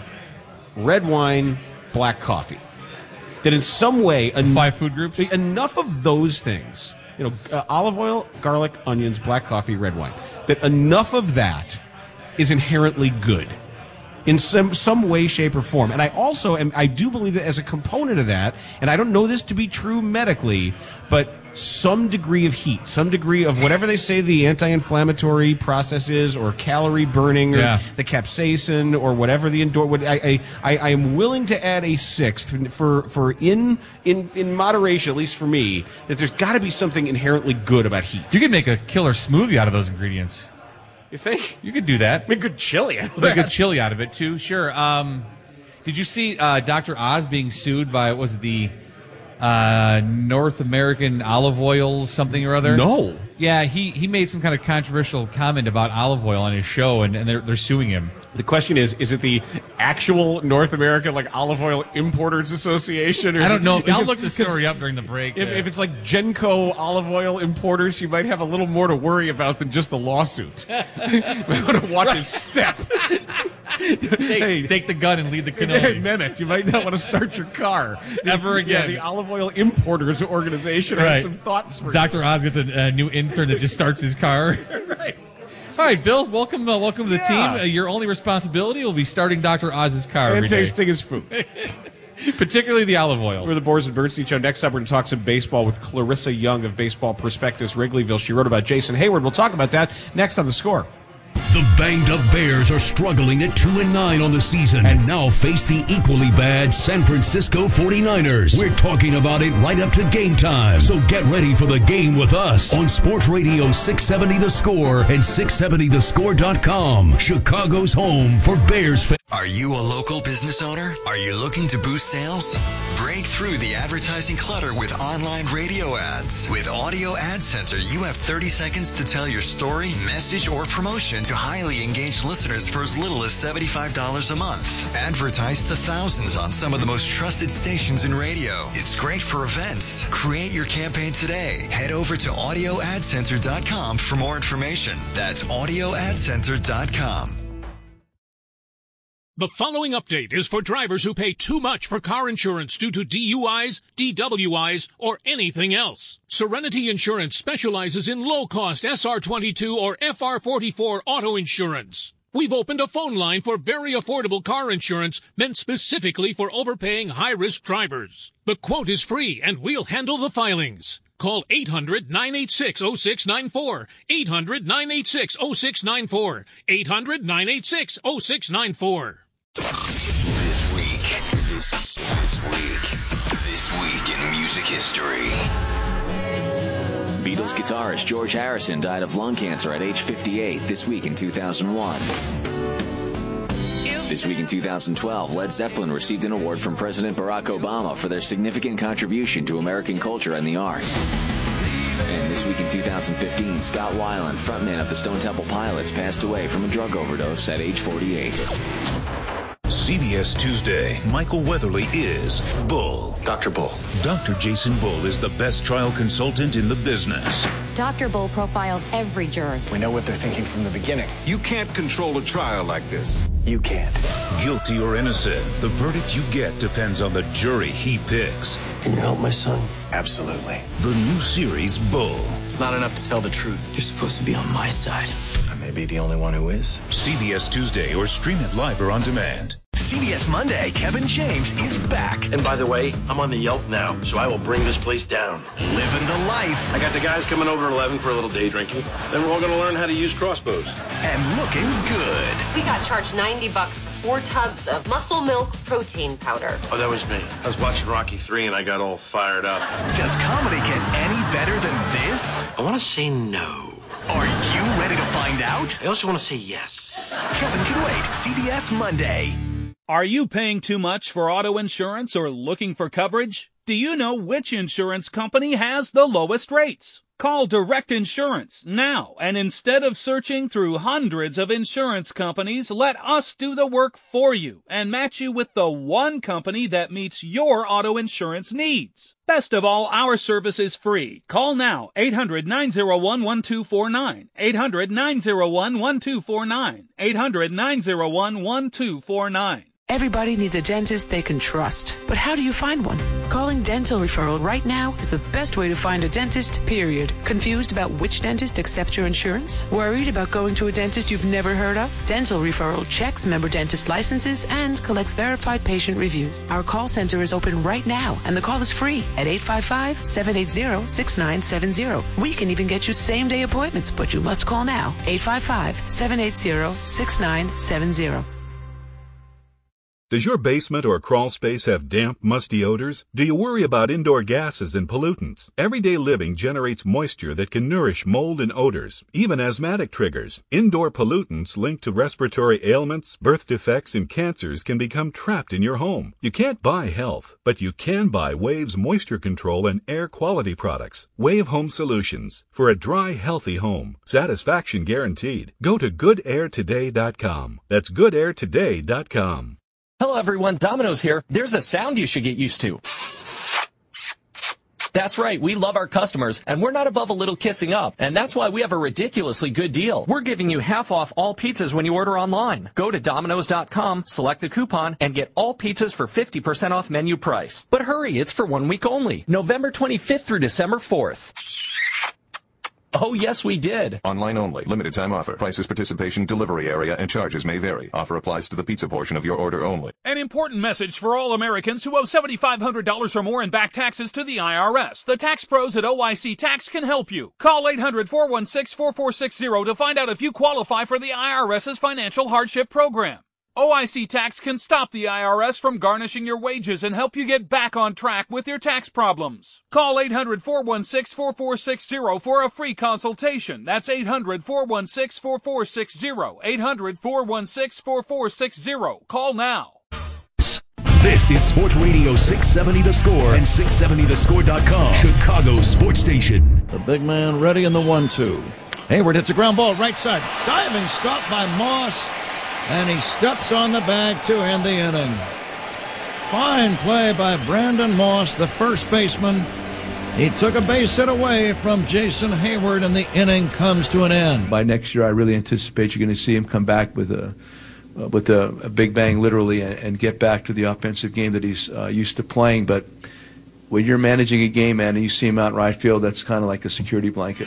red wine, black coffee. That in some way en- Five food groups? enough of those things, you know, uh, olive oil, garlic, onions, black coffee, red wine. That enough of that is inherently good. In some some way, shape, or form. And I also am, I do believe that as a component of that, and I don't know this to be true medically, but some degree of heat, some degree of whatever they say the anti-inflammatory process is, or calorie burning, or Yeah. the capsaicin, or whatever the indoor. What I, I I I am willing to add a sixth for for in in in moderation, at least for me, that there's got to be something inherently good about heat. You could make a killer smoothie out of those ingredients. You think? You could do that. Make good chili. out of Make a that. chili out of it too. Sure. Um, did you see uh, Doctor Oz being sued by what was it, the uh, North American olive oil something or other? No. Yeah, he, he made some kind of controversial comment about olive oil on his show, and, and they're they're suing him. The question is, is it the actual North American like Olive Oil Importers Association? Or I is don't it- know. is I'll it- look the 'cause story up during the break. If, there. if it's like Genco Olive Oil Importers, you might have a little more to worry about than just the lawsuit. You might want to watch his step. take, take the gun and lead the Hey, cannolis. Mehmet, you might not want to start your car Ever Yeah, again. the Olive Oil Importers Organization has Right. some thoughts for Doctor Oz gets a, a new intern that just starts his car. you. Right. All right, Bill, welcome uh, welcome to the Yeah. team. Uh, your only responsibility will be starting Doctor Oz's car And every day. tasting his food. Particularly the olive oil. We're the Boers and Bernstein Show. Next up, we're going to talk some baseball with Clarissa Young of Baseball Prospectus Wrigleyville. She wrote about Jason Hayward. We'll talk about that next on The Score. The banged-up Bears are struggling at two and nine on the season and now face the equally bad San Francisco forty-niners. We're talking about it right up to game time. So get ready for the game with us on Sports Radio six seventy The Score and six seventy the score dot com. Chicago's home for Bears fans. Are you a local business owner? Are you looking to boost sales? Break through the advertising clutter with online radio ads. With Audio Ad Center, you have thirty seconds to tell your story, message, or promotion to highly engaged listeners for as little as seventy-five dollars a month. Advertise to thousands on some of the most trusted stations in radio. It's great for events. Create your campaign today. Head over to audio ad center dot com for more information. That's audio ad center dot com. The following update is for drivers who pay too much for car insurance due to D U Is, D W Is, or anything else. Serenity Insurance specializes in low-cost S R twenty-two or F R forty-four auto insurance. We've opened a phone line for very affordable car insurance meant specifically for overpaying high-risk drivers. The quote is free, and we'll handle the filings. Call eight hundred, nine eight six, oh six nine four, eight hundred, nine eight six, oh six nine four, eight hundred, nine eight six, oh six nine four. This week, this, this week, this week in music history. Beatles guitarist George Harrison died of lung cancer at age fifty-eight this week in two thousand one. This week in two thousand twelve, Led Zeppelin received an award from President Barack Obama for their significant contribution to American culture and the arts. And this week in two thousand fifteen, Scott Weiland, frontman of the Stone Temple Pilots, passed away from a drug overdose at age forty-eight. C B S Tuesday, Michael Weatherly is Bull. Doctor Bull. Doctor Jason Bull is the best trial consultant in the business. Doctor Bull profiles every jury. We know what they're thinking from the beginning. You can't control a trial like this. You can't. Guilty or innocent, the verdict you get depends on the jury he picks. Can you help my son? Absolutely. The new series, Bull. It's not enough to tell the truth. You're supposed to be on my side. I may be the only one who is. C B S Tuesday or stream it live or on demand. C B S Monday, Kevin James is back. And by the way, I'm on the Yelp now, so I will bring this place down. Living the life. I got the guys coming over at eleven for a little day drinking. Then we're all going to learn how to use crossbows. And looking good. We got charged ninety bucks for four tubs of muscle milk protein powder. Oh, that was me. I was watching Rocky three and I got all fired up. Does comedy get any better than this? I want to say no. Are you ready to find out? I also want to say yes. Kevin can wait. C B S Monday. Are you paying too much for auto insurance or looking for coverage? Do you know which insurance company has the lowest rates? Call Direct Insurance now, and instead of searching through hundreds of insurance companies, let us do the work for you and match you with the one company that meets your auto insurance needs. Best of all, our service is free. Call now, eight hundred, nine oh one, one two four nine, eight hundred, nine oh one, one two four nine, eight hundred, nine oh one, one two four nine. Everybody needs a dentist they can trust. But how do you find one? Calling Dental Referral right now is the best way to find a dentist, period. Confused about which dentist accepts your insurance? Worried about going to a dentist you've never heard of? Dental Referral checks member dentist licenses and collects verified patient reviews. Our call center is open right now, and the call is free at eight five five, seven eight zero, six nine seven zero. We can even get you same-day appointments, but you must call now, eight five five, seven eight zero, six nine seven zero. Does your basement or crawl space have damp, musty odors? Do you worry about indoor gases and pollutants? Everyday living generates moisture that can nourish mold and odors, even asthmatic triggers. Indoor pollutants linked to respiratory ailments, birth defects, and cancers can become trapped in your home. You can't buy health, but you can buy Wave's moisture control and air quality products. Wave Home Solutions. For a dry, healthy home. Satisfaction guaranteed. Go to good air today dot com. That's good air today dot com. Hello everyone, Domino's here. There's a sound you should get used to. That's right, we love our customers, and we're not above a little kissing up, and that's why we have a ridiculously good deal. We're giving you half off all pizzas when you order online. Go to Domino's dot com, select the coupon, and get all pizzas for fifty percent off menu price. But hurry, it's for one week only, November twenty-fifth through December fourth. Oh, yes, we did. Online only. Limited time offer. Prices, participation, delivery area, and charges may vary. Offer applies to the pizza portion of your order only. An important message for all Americans who owe seven thousand five hundred dollars or more in back taxes to the I R S. The tax pros at O I C Tax can help you. Call eight hundred, four one six, four four six zero to find out if you qualify for the IRS's financial hardship program. O I C Tax can stop the I R S from garnishing your wages and help you get back on track with your tax problems. Call eight hundred, four one six, four four six zero for a free consultation. That's eight hundred, four one six, four four six zero. eight hundred, four one six, four four six zero. Call now. This is Sports Radio six seventy The Score and six seventy the score dot com, Chicago Sports Station. The big man ready in the one two. Hayward hits a ground ball right side. Diving stop by Moss. And he steps on the bag to end the inning. Fine play by Brandon Moss, the first baseman. He took a base hit away from Jason Hayward, and the inning comes to an end. By next year, I really anticipate you're going to see him come back with a uh, with a, a big bang, literally, and, and get back to the offensive game that he's uh, used to playing. But when you're managing a game, man, and you see him out in right field, that's kind of like a security blanket.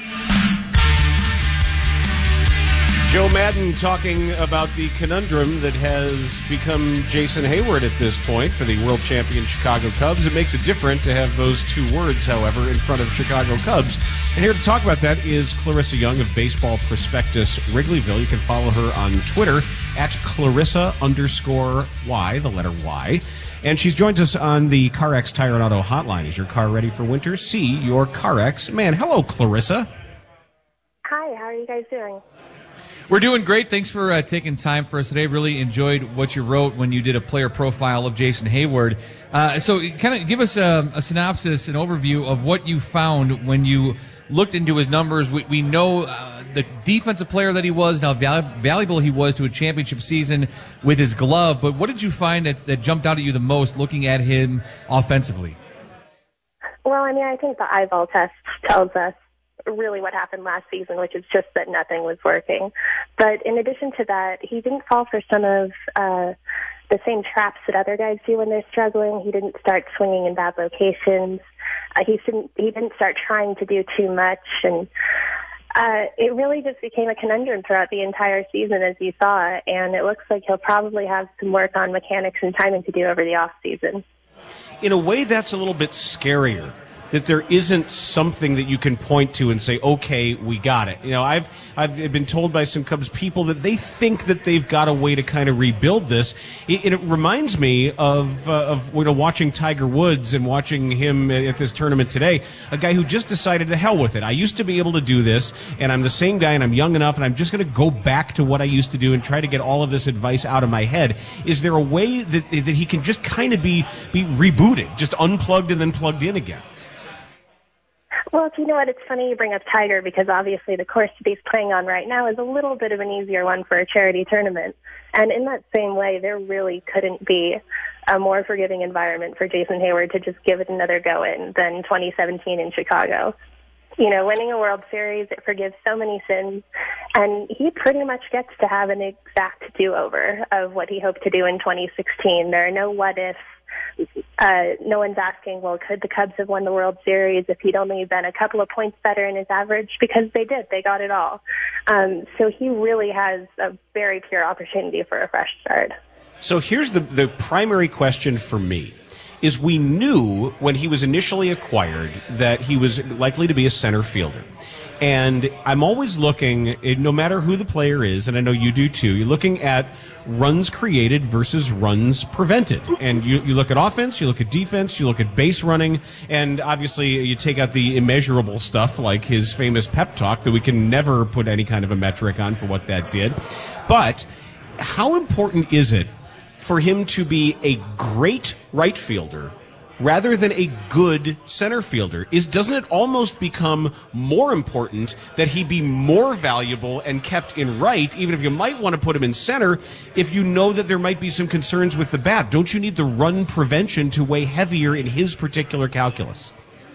Joe Madden talking about the conundrum that has become Jason Hayward at this point for the world champion Chicago Cubs. It makes it different to have those two words, however, in front of Chicago Cubs. And here to talk about that is Clarissa Young of Baseball Prospectus Wrigleyville. You can follow her on Twitter at Clarissa underscore Y, the letter Y. And she's joined us on the CarX Tire and Auto Hotline. Is your car ready for winter? See your CarX man. Hello, Clarissa. Hi, how are you guys doing? We're doing great. Thanks for uh, taking time for us today. Really enjoyed what you wrote when you did a player profile of Jason Hayward. Uh, so kind of give us a, a synopsis, an overview of what you found when you looked into his numbers. We, we know uh, the defensive player that he was, and how val- valuable he was to a championship season with his glove. But what did you find that, that jumped out at you the most looking at him offensively? Well, I mean, I think the eyeball test tells us really what happened last season, which is just that nothing was working. But in addition to that, he didn't fall for some of uh, the same traps that other guys do when they're struggling. He didn't start swinging in bad locations. Uh, he didn't. He didn't start trying to do too much, and uh, it really just became a conundrum throughout the entire season, as you saw. And it looks like he'll probably have some work on mechanics and timing to do over the off season. In a way, that's a little bit scarier, that there isn't something that you can point to and say, okay, we got it. You know, I've I've been told by some Cubs people that they think that they've got a way to kind of rebuild this. It, it reminds me of uh, of you know watching Tiger Woods and watching him at this tournament today, a guy who just decided to hell with it. I used to be able to do this, and I'm the same guy, and I'm young enough, and I'm just going to go back to what I used to do and try to get all of this advice out of my head. Is there a way that that he can just kind of be be rebooted, just unplugged and then plugged in again? Well, you know what? It's funny you bring up Tiger, because obviously the course that he's playing on right now is a little bit of an easier one for a charity tournament. And in that same way, there really couldn't be a more forgiving environment for Jason Hayward to just give it another go in than twenty seventeen in Chicago. You know, winning a World Series, it forgives so many sins, and he pretty much gets to have an exact do-over of what he hoped to do in twenty sixteen. There are no what-ifs. Uh, no one's asking, well, could the Cubs have won the World Series if he'd only been a couple of points better in his average? Because they did. They got it all. Um, so he really has a very pure opportunity for a fresh start. So here's the, the primary question for me. Is we knew when he was initially acquired that he was likely to be a center fielder. And I'm always looking, no matter who the player is, and I know you do too, you're looking at runs created versus runs prevented. And you, you look at offense, you look at defense, you look at base running, and obviously you take out the immeasurable stuff like his famous pep talk that we can never put any kind of a metric on for what that did. But how important is it for him to be a great right fielder rather than a good center fielder? Is doesn't it almost become more important that he be more valuable and kept in right, even if you might want to put him in center, if you know that there might be some concerns with the bat? Don't you need the run prevention to weigh heavier in his particular calculus?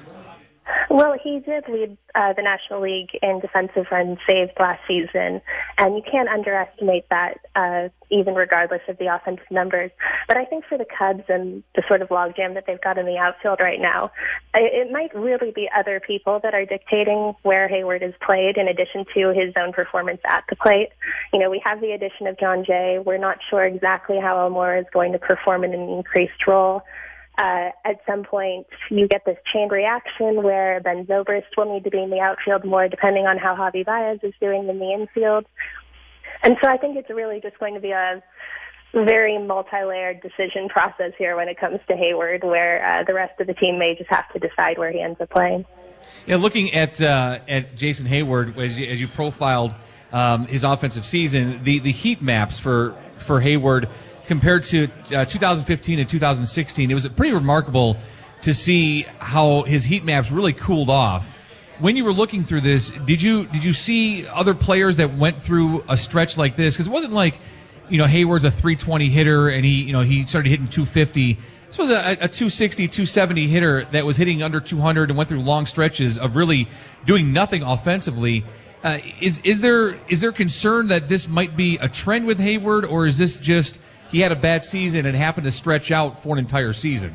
Well, he did lead uh, the National League in defensive runs saved last season, and you can't underestimate that, uh, even regardless of the offensive numbers. But I think for the Cubs and the sort of logjam that they've got in the outfield right now, it might really be other people that are dictating where Hayward is played in addition to his own performance at the plate. You know, we have the addition of John Jay. We're not sure exactly how Almora is going to perform in an increased role. Uh, at some point, you get this chain reaction where Ben Zobrist will need to be in the outfield more, depending on how Javi Baez is doing in the infield. And so I think it's really just going to be a very multi-layered decision process here when it comes to Hayward, where uh, the rest of the team may just have to decide where he ends up playing. Yeah, looking at uh, at Jason Hayward, as you, as you profiled um, his offensive season, the, the heat maps for, for Hayward compared to uh, two thousand fifteen and two thousand sixteen, it was pretty remarkable to see how his heat maps really cooled off. When you were looking through this, did you did you see other players that went through a stretch like this? Because it wasn't like, you know, Hayward's a three twenty hitter and he, you know, he started hitting two fifty. This was a, a two sixty, two seventy hitter that was hitting under two hundred and went through long stretches of really doing nothing offensively. Uh, is is there is there concern that this might be a trend with Hayward, or is this just he had a bad season and happened to stretch out for an entire season?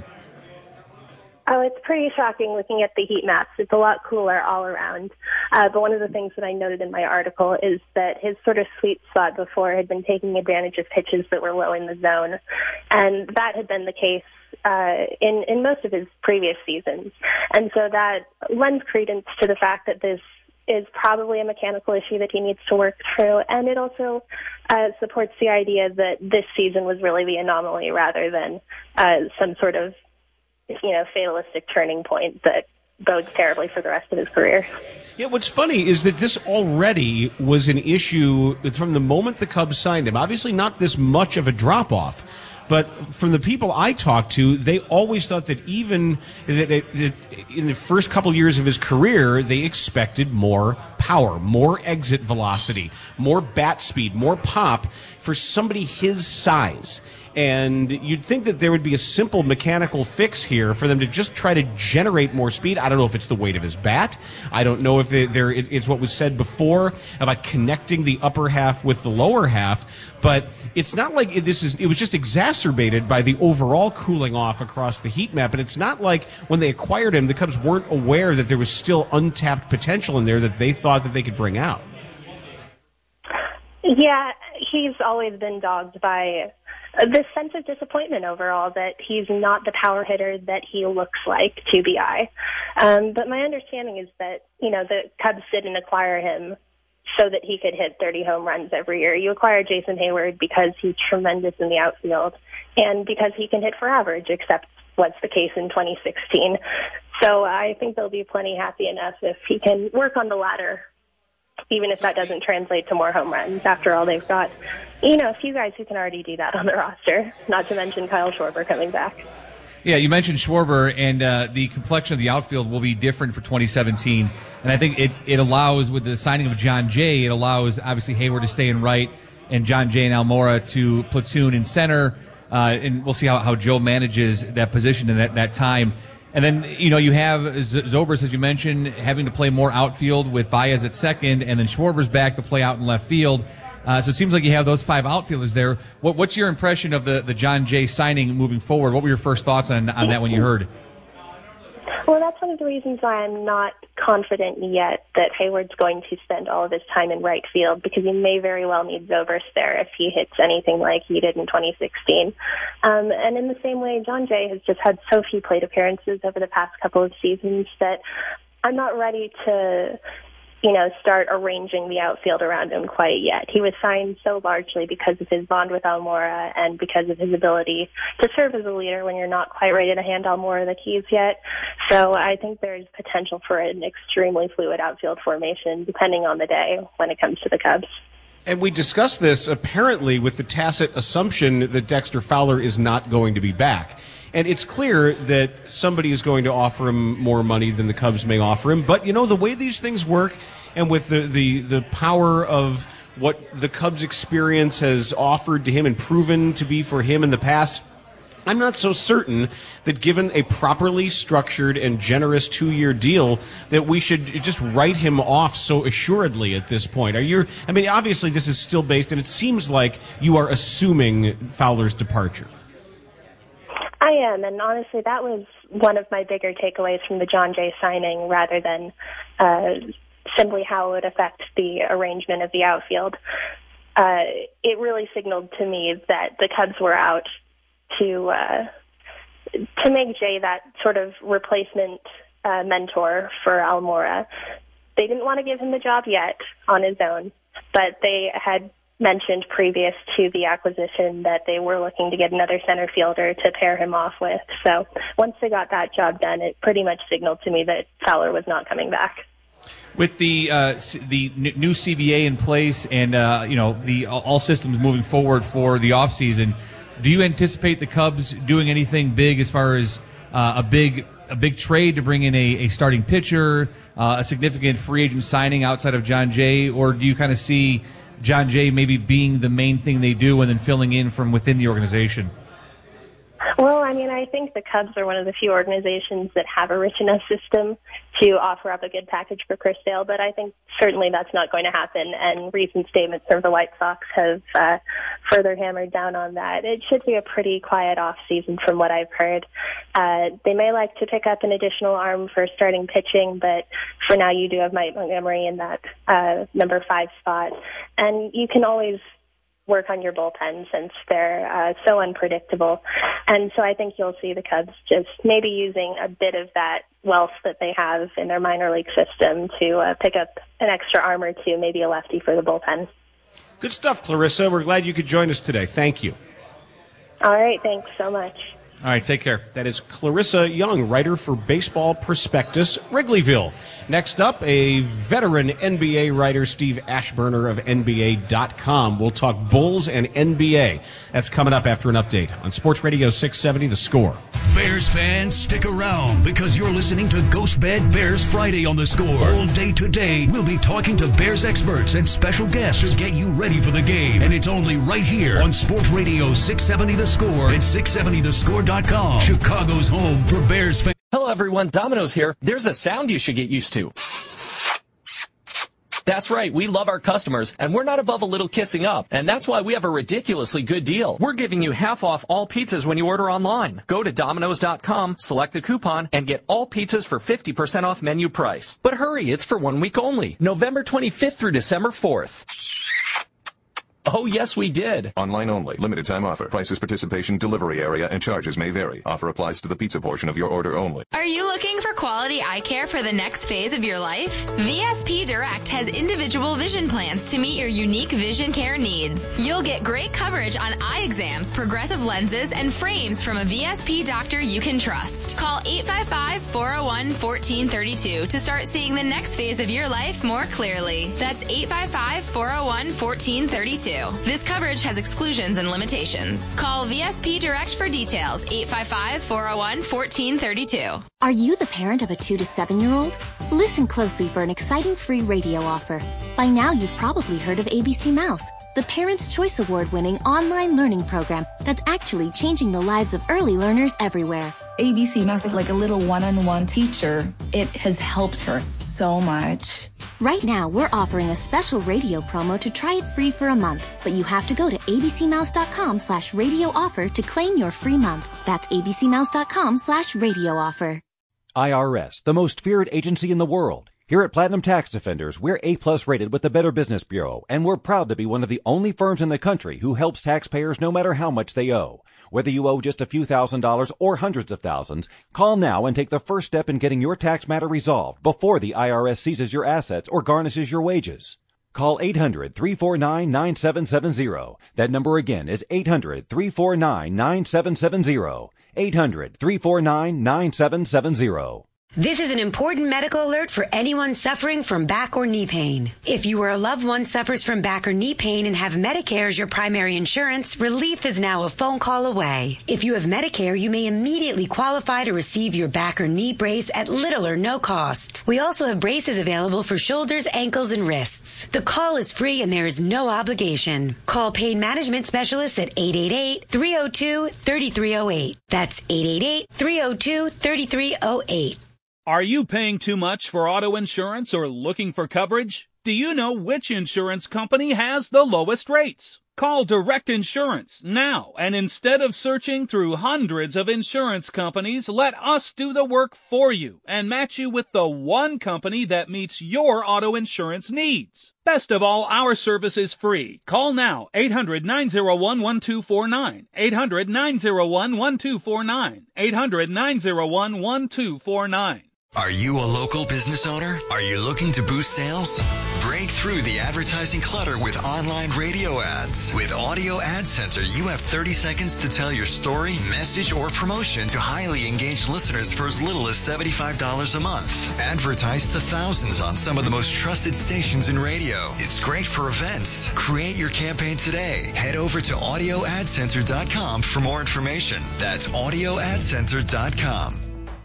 Oh, it's pretty shocking looking at the heat maps. It's a lot cooler all around. Uh, but one of the things that I noted in my article is that his sort of sweet spot before had been taking advantage of pitches that were low in the zone. And that had been the case uh, in, in most of his previous seasons. And so that lends credence to the fact that this is probably a mechanical issue that he needs to work through. And it also uh, supports the idea that this season was really the anomaly rather than uh, some sort of you know, fatalistic turning point that bodes terribly for the rest of his career. Yeah, what's funny is that this already was an issue from the moment the Cubs signed him. Obviously not this much of a drop-off, but from the people I talked to, they always thought that even that, it, that in the first couple years of his career, they expected more power, more exit velocity, more bat speed, more pop for somebody his size. And you'd think that there would be a simple mechanical fix here for them to just try to generate more speed. I don't know if it's the weight of his bat. I don't know if there it's what was said before about connecting the upper half with the lower half. But it's not like this is. It was just exacerbated by the overall cooling off across the heat map. And it's not like when they acquired him, the Cubs weren't aware that there was still untapped potential in there that they thought that they could bring out. Yeah, he's always been dogged by this sense of disappointment overall that he's not the power hitter that he looks like to B I. Um, but my understanding is that, you know, the Cubs didn't acquire him so that he could hit thirty home runs every year. You acquire Jason Hayward because he's tremendous in the outfield and because he can hit for average, except what's the case in twenty sixteen. So I think they'll be plenty happy enough if he can work on the ladder, even if that doesn't translate to more home runs. After all, they've got, you know, a few guys who can already do that on the roster, not to mention Kyle Schwarber coming back. Yeah, you mentioned Schwarber, and uh, the complexion of the outfield will be different for twenty seventeen. And I think it, it allows, with the signing of John Jay, it allows, obviously, Hayward to stay in right and John Jay and Almora to platoon in center. Uh, and we'll see how, how Joe manages that position in that, that time. And then, you know, you have Zobrist, as you mentioned, having to play more outfield with Baez at second, and then Schwarber's back to play out in left field. Uh, so it seems like you have those five outfielders there. What, what's your impression of the, the John Jay signing moving forward? What were your first thoughts on, on that when you heard? Well, that's one of the reasons why I'm not confident yet that Hayward's going to spend all of his time in right field, because he may very well need Zobrist there if he hits anything like he did in twenty sixteen. Um, and in the same way, John Jay has just had so few plate appearances over the past couple of seasons that I'm not ready to, you know, start arranging the outfield around him quite yet. He was signed so largely because of his bond with Almora and because of his ability to serve as a leader when you're not quite ready to hand Almora the keys yet. So I think there's potential for an extremely fluid outfield formation depending on the day when it comes to the Cubs. And we discussed this apparently with the tacit assumption that Dexter Fowler is not going to be back. And it's clear that somebody is going to offer him more money than the Cubs may offer him. But, you know, the way these things work, and with the, the, the power of what the Cubs experience has offered to him and proven to be for him in the past, I'm not so certain that given a properly structured and generous two-year deal that we should just write him off so assuredly at this point. Are you? I mean, obviously this is still based, and it seems like you are assuming Fowler's departure. I am, and honestly, that was one of my bigger takeaways from the John Jay signing rather than uh, simply how it would affect the arrangement of the outfield. Uh, it really signaled to me that the Cubs were out to uh, to make Jay that sort of replacement uh, mentor for Almora. They didn't want to give him the job yet on his own, but they had mentioned previous to the acquisition that they were looking to get another center fielder to pair him off with. So once they got that job done, it pretty much signaled to me that Fowler was not coming back. With the uh, the n- new C B A in place and uh, you know the all systems moving forward for the offseason, do you anticipate the Cubs doing anything big as far as uh, a big a big trade to bring in a, a starting pitcher, uh, a significant free agent signing outside of John Jay, or do you kind of see John Jay maybe being the main thing they do and then filling in from within the organization? Well, I mean, I think the Cubs are one of the few organizations that have a rich enough system to offer up a good package for Chris Sale, but I think certainly that's not going to happen, and recent statements from the White Sox have uh, further hammered down on that. It should be a pretty quiet off-season from what I've heard. Uh, they may like to pick up an additional arm for starting pitching, but for now you do have Mike Montgomery in that uh, number five spot, and you can always work on your bullpen since they're uh, so unpredictable. And so I think you'll see the Cubs just maybe using a bit of that wealth that they have in their minor league system to uh, pick up an extra arm or two, maybe a lefty for the bullpen. Good stuff, Clarissa. We're glad you could join us today. Thank you. All right. Thanks so much. All right, take care. That is Clarissa Young, writer for Baseball Prospectus, Wrigleyville. Next up, a veteran N B A writer, Steve Ashburner of N B A dot com. We'll talk Bulls and N B A. That's coming up after an update on Sports Radio six seventy, The Score. Bears fans, stick around because you're listening to Ghost Bed Bears Friday on The Score. All day today, we'll be talking to Bears experts and special guests to get you ready for the game. And it's only right here on Sports Radio six seventy, The Score and six seventy the score dot com, Chicago's home for Bears fans. Hello, everyone. Domino's here. There's a sound you should get used to. That's right. We love our customers, and we're not above a little kissing up. And that's why we have a ridiculously good deal. We're giving you half off all pizzas when you order online. Go to Domino's dot com, select the coupon, and get all pizzas for fifty percent off menu price. But hurry, it's for one week only. November twenty-fifth through December fourth. Oh, yes, we did. Online only. Limited time offer. Prices, participation, delivery area, and charges may vary. Offer applies to the pizza portion of your order only. Are you looking for quality eye care for the next phase of your life? V S P Direct has individual vision plans to meet your unique vision care needs. You'll get great coverage on eye exams, progressive lenses, and frames from a V S P doctor you can trust. Call eight five five, four oh one, one four three two to start seeing the next phase of your life more clearly. That's eight five five, four oh one, one four three two. This coverage has exclusions and limitations. Call V S P Direct for details. eight five five, four oh one, one four three two. Are you the parent of a two to seven year old? Listen closely for an exciting free radio offer. By now, you've probably heard of A B C Mouse, the Parents' Choice Award winning online learning program that's actually changing the lives of early learners everywhere. A B C Mouse is like a little one-on-one teacher. It has helped her so much. Right now, we're offering a special radio promo to try it free for a month, but you have to go to abcmouse.com slash radio offer to claim your free month. That's abcmouse.com slash radio offer. I R S, the most feared agency in the world. Here at Platinum Tax Defenders, we're A-plus rated with the Better Business Bureau, and we're proud to be one of the only firms in the country who helps taxpayers no matter how much they owe. Whether you owe just a few thousand dollars or hundreds of thousands, call now and take the first step in getting your tax matter resolved before the I R S seizes your assets or garnishes your wages. Call eight hundred, three four nine, nine seven seven zero. That number again is eight hundred, three four nine, nine seven seven zero. eight hundred, three four nine, nine seven seven zero. This is an important medical alert for anyone suffering from back or knee pain. If you or a loved one suffers from back or knee pain and have Medicare as your primary insurance, relief is now a phone call away. If you have Medicare, you may immediately qualify to receive your back or knee brace at little or no cost. We also have braces available for shoulders, ankles, and wrists. The call is free and there is no obligation. Call Pain Management Specialists at eight eight eight, three oh two, three three oh eight. That's eight eight eight, three oh two, three three oh eight. Are you paying too much for auto insurance or looking for coverage? Do you know which insurance company has the lowest rates? Call Direct Insurance now, and instead of searching through hundreds of insurance companies, let us do the work for you and match you with the one company that meets your auto insurance needs. Best of all, our service is free. Call now, eight hundred, nine oh one, one two four nine, eight hundred, nine oh one, one two four nine, eight hundred, nine oh one, one two four nine. Are you a local business owner? Are you looking to boost sales? Break through the advertising clutter with online radio ads. With Audio Ad Center, you have thirty seconds to tell your story, message, or promotion to highly engaged listeners for as little as seventy-five dollars a month. Advertise to thousands on some of the most trusted stations in radio. It's great for events. Create your campaign today. Head over to audio ad center dot com for more information. That's audio ad center dot com.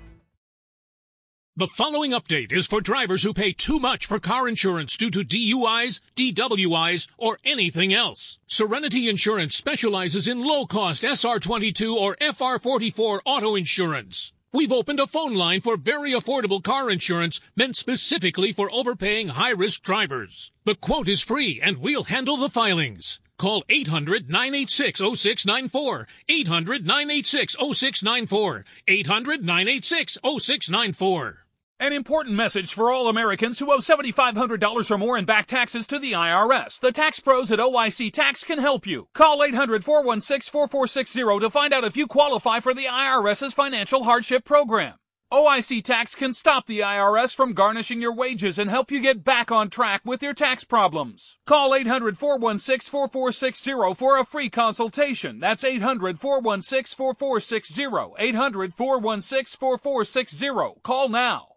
The following update is for drivers who pay too much for car insurance due to D U Is, D W Is, or anything else. Serenity Insurance specializes in low-cost S R twenty-two or F R forty-four auto insurance. We've opened a phone line for very affordable car insurance meant specifically for overpaying high-risk drivers. The quote is free, and we'll handle the filings. Call eight hundred, nine eight six, oh six nine four, eight hundred, nine eight six, oh six nine four, eight hundred, nine eight six, oh six nine four. An important message for all Americans who owe seven thousand five hundred dollars or more in back taxes to the I R S. The tax pros at O I C Tax can help you. Call eight hundred, four one six, four four six zero to find out if you qualify for the IRS's Financial Hardship Program. O I C Tax can stop the I R S from garnishing your wages and help you get back on track with your tax problems. Call eight hundred, four one six, four four six zero for a free consultation. That's eight hundred, four one six, four four six zero. eight hundred, four one six, four four six zero. Call now.